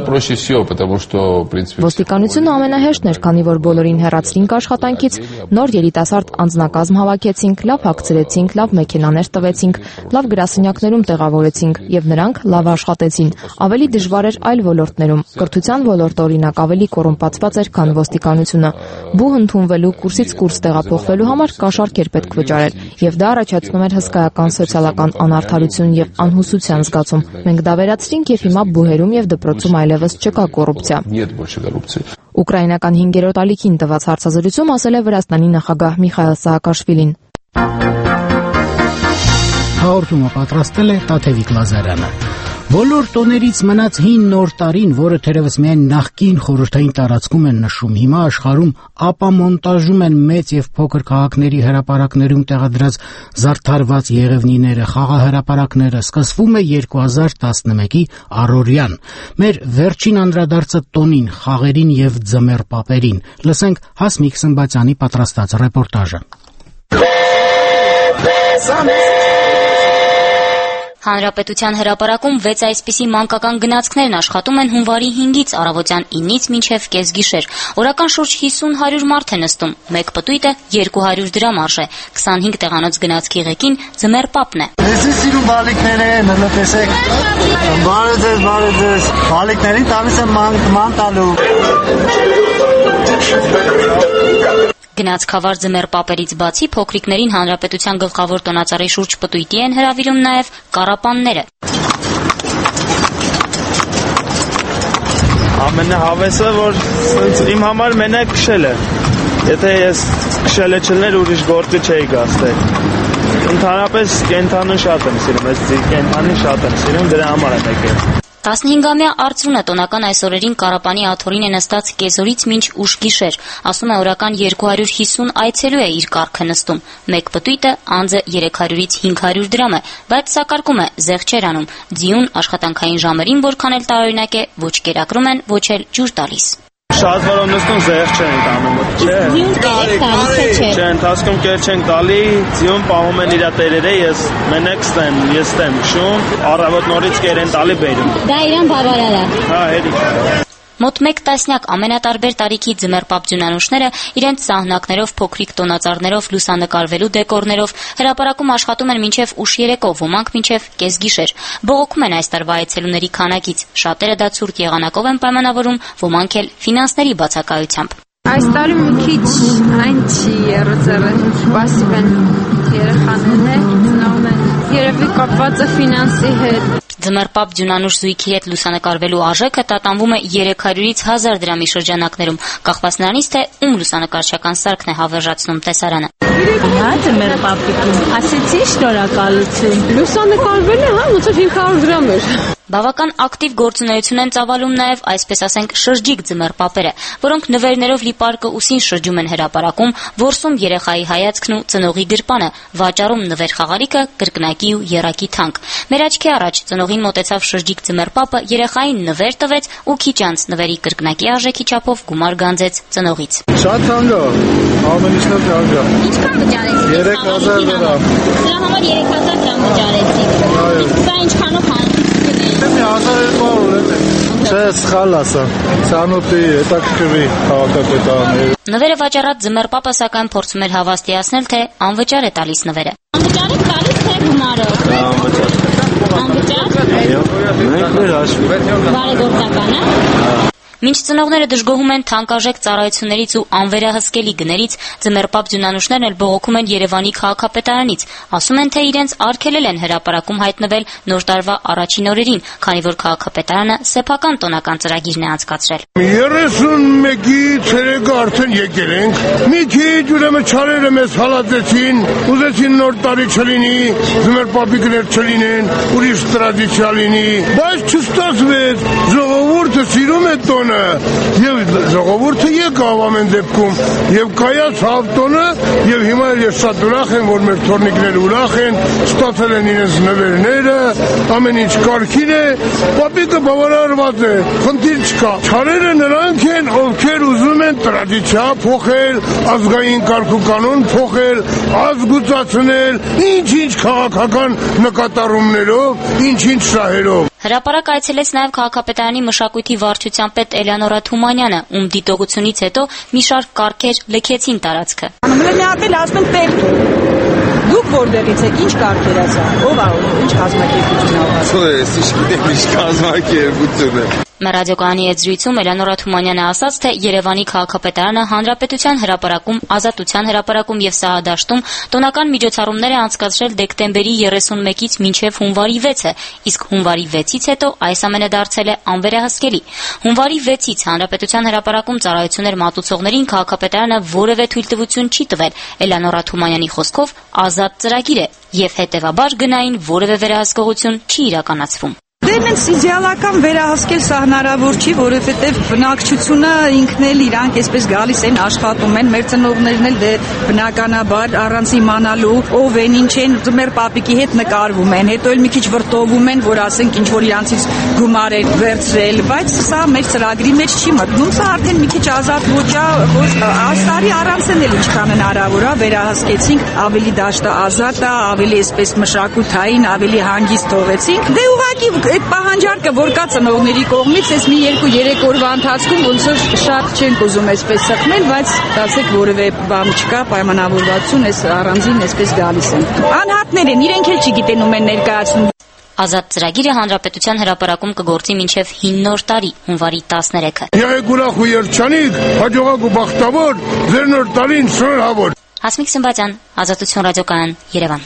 Ոստիկանությունը ամենահեշտն էր, քանի որ բոլորին հեռացրինք աշխատանքից, նոր երիտասարդ անձնակազմ հավաքեցինք, լավ հագցրեցինք, լավ մեքենաներ տվեցինք, լավ գրասենյակներում տեղավորեցինք եւ նրանք լավ աշխատեցին։ Ավելի դժվար էր այլ ոլորտներում։ Կրթության ոլորտը օրինակ ավելի կոռումպացված էր, քան ոստիկանությունը։ Բուհ ընդունվելու, կուրսից կուրս տեղափոխվելու համար կաշառք էր պետք վճարել, եւ դա առաջացնում էր հսկայական սոցիալական անարդարություն եւ անհուսության զգացում։ Մենք դա վերացրինք եւ հիմա բուհ բուհերում եւ դպրոցում այլևս չկա կոռուպցիա։ Ուկրաինական 5-րդ ալիքին տված հարցազրույցում ասել է Վրաստանի նախագահ Միխայիլ Սաակաշվիլին։ Հաղորդումը պատրաստել է Տաթևիկ Լազարյանը։ Բոլոր տոներից մնաց հին նոր տարին, որը թերևս միայն նախկին խորհրդային տարածքում են նշում, հիմա աշխարհում ապամոնտաժում են մեծ եւ փոքր քաղաքների հրապարակներում տեղադրած զարդարված եղևնիները, խաղահրապարակները։ Սկսվում է 2011-ի առօրյան։ Մեր վերջին անդրադարձը տոնին, խաղերին եւ ձմեռ պապերին։ Լսենք Հասմիկ Սմբատյանի պատրաստած ռեպորտաժը։ Հանրապետության հրապարակում 6 այսպիսի մանկական գնացքներն աշխատում են հունվարի 5-ից առավոտյան 9-ից մինչև կեսգիշեր։ Օրական շուրջ 50-100 մարդ է նստում, մեկ պտույտը 200 դրամ արժե, 25 տեղանոց գնացքի ղեկին ձմեռ պապն է։ Ես սիրում բալիկներ են, տեսեք։ Բարև ձեզ, բալիկներին տալիս եմ ման տալու։ Գնացքավար ձմեռ պապերից բացի փոքրիկներին հանրապետության գլխավոր տոնածառի շուրջ պտույտի են հրավիրում նաև կարապանները։ Ամենահավեսը, որ իմ համար մենակ քշել է։ Եթե ես քշելը չլներ, ուրիշ գործը չէի գացել։ Ընդհանրապես կենթանին շատ եմ սիրում, ես կենթանին շատ եմ սիրում, դրա համար եմ եկել։ 15-ամյա Արծրունը տոնական այս օրերին Կարապանի աթոռին է նստած կեսօրից մինչ ուշ գիշեր, ասում է օրական 250 այցելու է իր կառքը նստում, մեկ պտույտը անձը 300-ից 500 դրամ է, բայց սակարկում է, զեղ չէր անում, ձիուն աշխատանքային ժամերին որքան էլ տարօրինակ է, ոչ կերակրում են, ոչ էլ ջուր տալիս։ Շատ որով նստում զեղ չեն տանում, չէ։ Ձիուն կերեք տալիս է չէ։ Չէ, ընթացքում կեր չենք տալի, ձիուն պահում են իր տերերը, ես մենակ ստեմ քշում, առավոտ նորից կեր են տալի բերում։ Դա իրան բավարար է։ Հա, հերիք։ Մոտ 1 տասնյակ ամենատարբեր տարիքի ձմեռ պապ ձյունանուշները իրենց սահնակներով, փոքրիկ տոնածառներով, լուսանկարվելու դեկորներով հրապարակում աշխատում են մինչև ուշ երեկո, ոմանք մինչև կեսգիշեր։ Բողոքում են այս տարվա այցելուների քանակից, շատերը դա ցուրտ եղանակով են պայմանավորում, ոմանք էլ ֆինանսների բացակայությամբ։ Այս տարի մի քիչ այն չի եռծել, պասիվ են երեխաները, ծնողն են, երևի կապված է ֆինանսի հետ։ Ձմեռ պապ ձյունանուշ զույգի հետ լուսանկարվելու արժեքը տատանվում է 300-ից 1000 դրամի շրջանակներում, կախված նրանից, թե ում լուսանկարչական սարքն է հավերժացնում տեսարանը։ Հա, ձմեռ պապիկին, ասեցի շնորհակալություն։ Լուսանկարվել է, հա, ոնց 500 դրամ էր։ Բավական ակտիվ գործունեություն են ծավալում նաև, այսպես ասենք, շրջիկ ձմեռ պապերը, որոնք նվերներով լի պարկը ուսին շրջում են հրապարակում, որսում երեխայի հայացքն ու ծնողի գրպանը, վաճառում նվեր խաղալիքը, կրկնակի ու եռակի թանկ։ Մեր աչքի առաջ ծնողին մոտեցավ շրջիկ ձմեռ պապը, երեխային նվեր տվեց ու քիչ անց նվերի կրկնակի արժեքի չափով գումար գանձեց ծնողից։ Շատ թանկ է, ամեն ինչն է թանկ է։ Ինչքան վճարեցիք։ 3000 դրամ։ Դրա համար 3000 դրամ վճարեցիք։ Սա ինչքանով Չէ, սխալ ասա։ Ցանոթի հետաքրքրի քաղաքապետարանը։ Նվերը վաճառած ձմեռ պապը սակայն փորձում էր հավաստիացնել, թե անվճար է տալիս նվերը։ Անվճար է տալիս թե գումարով։ Անվճար։ Մենք մեր հաշվի։ Բարեգործական է։ Մինչ ծնողները դժգոհում են թանկարժեք ծառայություններից ու անվերահսկելի գներից, ձմեռ պապ ձյունանուշներն էլ բողոքում են Երևանի քաղաքապետարանից, ասում են, թե իրենց արգելել են հրապարակում հայտնվել նոր տարվա առաջին օրերին, քանի որ քաղաքապետարանը սեփական տոնական ծրագիրն է անցկացրել։ 31-ի ցերեկը արդեն եկել ենք։ Մի քիչ ուրեմն չարերը մեզ հալածեցին, ուզեցին նոր տարի չլինի, ձմեռ պապիկներ չլինեն, ուրիշ տրադիցիա լինի, բայց չստացվեց։ Ժողովուրդը սիրում է տոնը եւ ժողովուրդը եկավ ամեն դեպքում եւ կայացավ տոնը եւ հիմա ես շատ ուրախ եմ, որ մեր թորնիկները ուրախ են, ստացել են իրենց նվերները, ամեն ինչ կարգին է, պապիկը բավարարված է, խնդիր չկա։ Չարերը նրանք են, ովքեր ուզում են տրադիցիա փոխել, ազգային կարգ ու կանոն փոխել, ազգուծացնել, ինչ-ինչ քաղաքական նկատառումներով, ինչ-ինչ շահերով։ Հրապարակ այցելեց նաև քաղաքապետարանի մշակույթի վարչության պետ Էլեոնորա Թումանյանը, ում դիտողությունից հետո մի շարք կարգեր լքեցին տարածքը։ Ամենատել ասում պետք է։ Դուք որտեղից եք, ինչ կարգեր ասա, ով է, ինչ կազմակերպություն ա։ Ես գիտեմ, ինչ կազմակերպություն է։ Մեր ռադիոկայանի հետ զրույցում Էլեոնորա Թումանյանը ասաց, թե Երևանի քաղաքապետարանը Հանրապետության հրապարակում, Ազատության հրապարակում եւ Սահադաշտում տոնական միջոցառումներ է անցկացրել դեկտեմբերի 31-ից մինչեւ հունվարի 6-ը, իսկ հունվարի 6-ից հետո այս ամենը դարձել է անվերահսկելի։ Հունվարի 6-ից Հանրապետության հրապարակում ծառայություններ մատուցողներին քաղաքապետարանը որևէ թույլտվություն չի տվել։ Էլեոնորա Թումանյանի խոսքով ազատ ծրագիր է եւ հետեւաբար գնային որևէ վերահսկողություն չի իրականացվում։ Դեմենց իդեալական վերահսկել սա հնարավոր չի, որովհետև բնակչությունը ինքն էլ իրանք այսպես գալիս են, աշխատում են, մեր ծնողներն էլ բնականաբար առանց իմանալու ով են, ինչ են, մեր պապիկի հետ նկարվում են, հետո էլ մի քիչ վրտովում են, որ ասենք ինչ որ իրանցից գումար են վերցրել, բայց սա մեր ծրագրի մեջ չի մտնում, սա արդեն մի քիչ ազատ ոճա, որ տարի առանց են էլ ինչքան հնարավոր է վերահսկեցինք, ավելի դաշտը ազատ է, ավելի այսպես մշակութային, ավելի հանգիստ թողեցինք։ Դե ուղղակի այդ պահանջարկը, որ կա ծնողների կողմից, այս մի 2-3 օրվա ընթացքում ոնց որ շատ չենք ուզում այսպես սխմել, բայց ասեք որևէ բան չկա, պայմանավորվածություն, այս առանձին այսպես գալիս են։ Անհատներ են, իրենք էլ չգիտեն ում են ներկայացնում։ Ազատ ծրագիրը Հանրապետության հրապարակում կգործի մինչև 5 նոր տարի, հունվարի 13-ը։ Եղեք ուրախ ու երջանիկ, հաջողակ ու բախտավոր, ձեր նոր տարին շնորհավոր։ Հասմիկ Սմբատյան, Ազատություն ռադիոկայան, Երևան։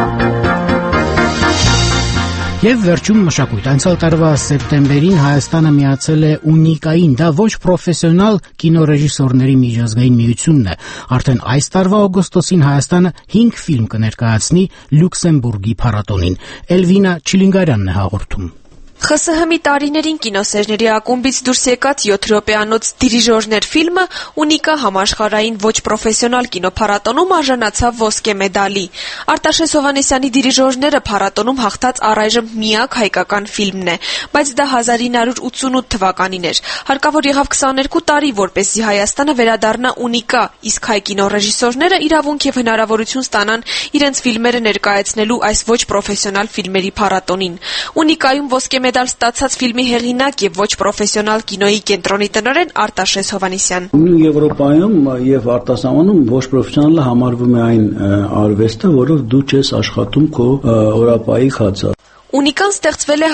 Եվ վերջում մշակույթ։ Անցյալ տարվա սեպտեմբերին Հայաստանը միացել է Ունիկային, դա ոչ պրոֆեսիոնալ կինոռեժիսորների միջազգային միությունն է։ Արդեն այս տարվա օգոստոսին Հայաստանը 5 ֆիլմ կներկայացնի Լյուքսեմբուրգի փառատոնին։ Էլվինա Չիլինգարյանն է հաղորդում։ ԽՍՀՄ-ի տարիներին կինոսերների ակումբից դուրս եկած 7 րոպեանոց «Դիրիժորներ» ֆիլմը ունիկա համաշխարհային ոչ պրոֆեսիոնալ կինոփառատոնում արժանացավ ոսկե մեդալի։ Արտաշես Հովհաննիսյանի «Դիրիժորները» փառատոնում հաղթած առայժմ միակ հայկական ֆիլմն է, բայց դա 1988 թվականին էր։ Հարկավոր եղավ 22 տարի, որպեսզի Հայաստանը վերադառնա ունիկա, իսկ հայ կինոռեժիսորները իրավունք եւ հնարավորություն ստանան իրենց ֆիլմերը ներկայացնելու այս ոչ պրոֆեսիոնալ ֆիլմերի փառատոնին։ Ունիկայում ոսկե մեդալ ստացած ֆիլմի հեղինակ եւ ոչ պրոֆեսիոնալ կինոյի կենտրոնի տնօրեն Արտաշես Հովհաննիսյան։ Եվրոպայում եւ արտասահմանում ոչ պրոֆեսիոնալը համարվում է այն արվեստը, որով դու չես աշխատում քո օրապայի խացը։ Ունիկան ստեղծվել է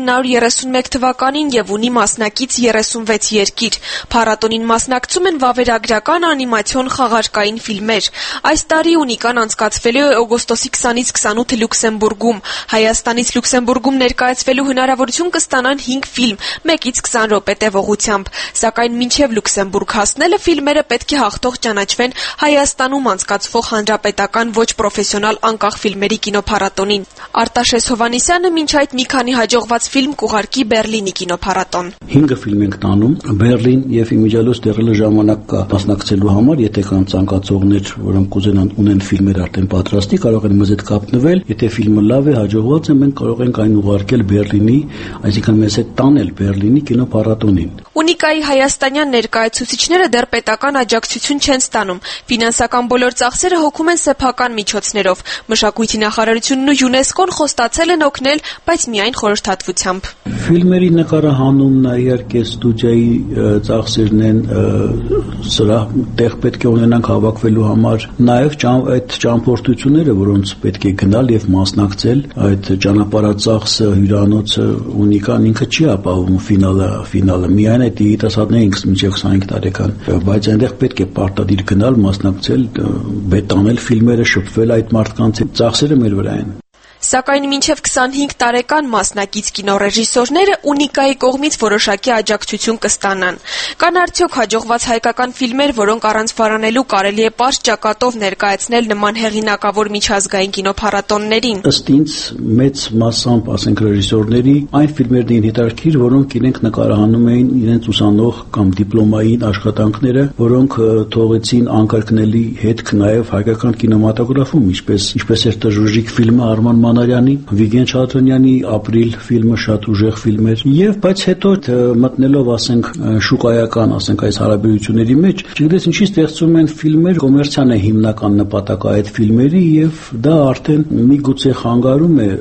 1931 թվականին եւ ունի մասնակից 36 երկիր։ Փառատոնին մասնակցում են վավերագրական, անիմացիոն, խաղարկային ֆիլմեր։ Այս տարի Ունիկան անցկացվել է օգոստոսի 20-ից 28 Լյուքսեմբուրգում։ Հայաստանից Լյուքսեմբուրգում ներկայացվելու հնարավորություն կստանան 5 ֆիլմ, 1-ից 20 րոպե տևողությամբ։ Սակայն մինչև Լյուքսեմբուրգ հասնելը ֆիլմերը պետք է հաղթող ճանաչվեն Հայաստանում անցկացվող հանրապետական ոչ պրոֆեսիոնալ անկախ ֆիլմերի կինոփառատոնին։ Արտաշես Հովհաննիսյանը մինչ այդ մի քանի հաջողված ֆիլմ կուղարկի Բերլինի կինոփառատոն։ 5 ֆիլմ ենք տանում Բերլին եւ իմիջիալոց դեռել ժամանակ կա մասնակցելու համար, եթե կան ցանկացողներ, որոնք կուզենան ունեն ֆիլմեր արդեն պատրաստի, կարող են մեզ հետ կապնվել, եթե ֆիլմը լավ է, հաջողված է, մենք կարող ենք այն ուղարկել Բերլինի, այսինքն մեզ հետ տանել Բերլինի կինոփառատոնին։ Ունիկայի հայաստանյան ներկայացուցիչները դեռ պետական աջակցություն չեն ստանում։ Ֆինանսական բոլոր ծախսերը հոգում են սեփական միջոցներով։ Մշակույթի նախարարությունն ու ՅՈՒՆԵՍԿՕ-ն խոստացել են օգնել, բայց միայն խորհրդատվությամբ։ Ֆիլմերի նկարահանումն իհարկե ստուդիայի ծախսերն են, սրա տեղ պետք է ունենանք հավաքվելու համար, նաև այդ ճամփորդությունները, որոնց պետք է գնալ եւ մասնակցել, այդ ճանապարհածախսը, հյուրանոցը, Ունիկան ինքը չի ապահովում ֆինալը, միայն այդ երիտասարդներին մինչև 25 տարեկան, բայց այնտեղ պետք է պարտադիր գնալ, մասնակցել, բետանել ֆիլմերը, շփվել այդ մարդկանց, ծախսերը մեր վրա են։ Սակայն մինչև 25 տարեկան մասնակից կինոռեժիսորները Ունիկայի կողմից որոշակի աջակցություն կստանան։ Կան արդյոք հաջողված հայկական ֆիլմեր, որոնք առանց վարանելու կարելի է պարզ ճակատով ներկայացնել նման հեղինակավոր միջազգային կինոփառատոններին։ Ըստ ինձ մեծ մասամբ, ասենք, ռեժիսորների այն ֆիլմերն էին հետաքրքիր, որոնք իրենք նկարահանում էին իրենց ուսանող կամ դիպլոմային աշխատանքները, որոնք թողեցին անկրկնելի հետք նաև հայկական կինեմատոգրաֆում, ինչպես էր Տժուժիկ ֆիլմը Արման Մանարյանի, Վիգեն Չատրոնյանի Ապրիլ ֆիլմը շատ ուժեղ ֆիլմ էր, եւ բայց հետո մտնելով, ասենք, շուկայական, ասենք, այս հարաբերությունների մեջ, չգիտես ինչի ստեղծում են ֆիլմեր, կոմերցիան է հիմնական նպատակը այդ ֆիլմերի եւ դա արդեն միգուցե խանգարում է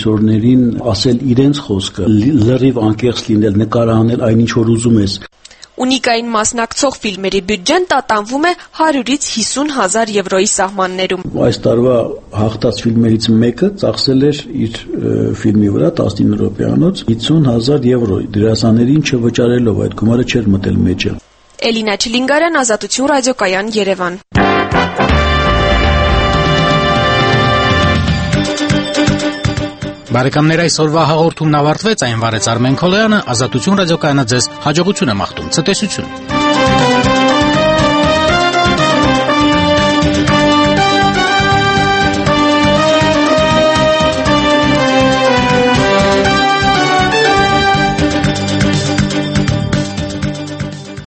ռեժիսորներին ասել իրենց խոսքը, լրիվ անկեղծ լինել, նկարահանել այն ինչ որ ուզում ես։ Ունիկային մասնակցող ֆիլմերի բյուջեն տատանվում է 100-ից 50,000 եվրոյի սահմաններում։ Այս տարվա հաղթած ֆիլմերից մեկը ծախսել էր իր ֆիլմի վրա 19 րոպեանոց 50,000 եվրո։ Դերասաններին չվճարելով այդ գումարը չէր մտել մեջը։ Էլինա Չիլինգարյան, Ազատություն ռադիոկայան, Երևան։ Բարեկամներ, այսօրվա հաղորդումն ավարտվեց, այն վարեց Արմեն Քոլոյանը, Ազատություն ռադիոկայանը ձեզ հաջողություն է մաղթում, ցտեսություն։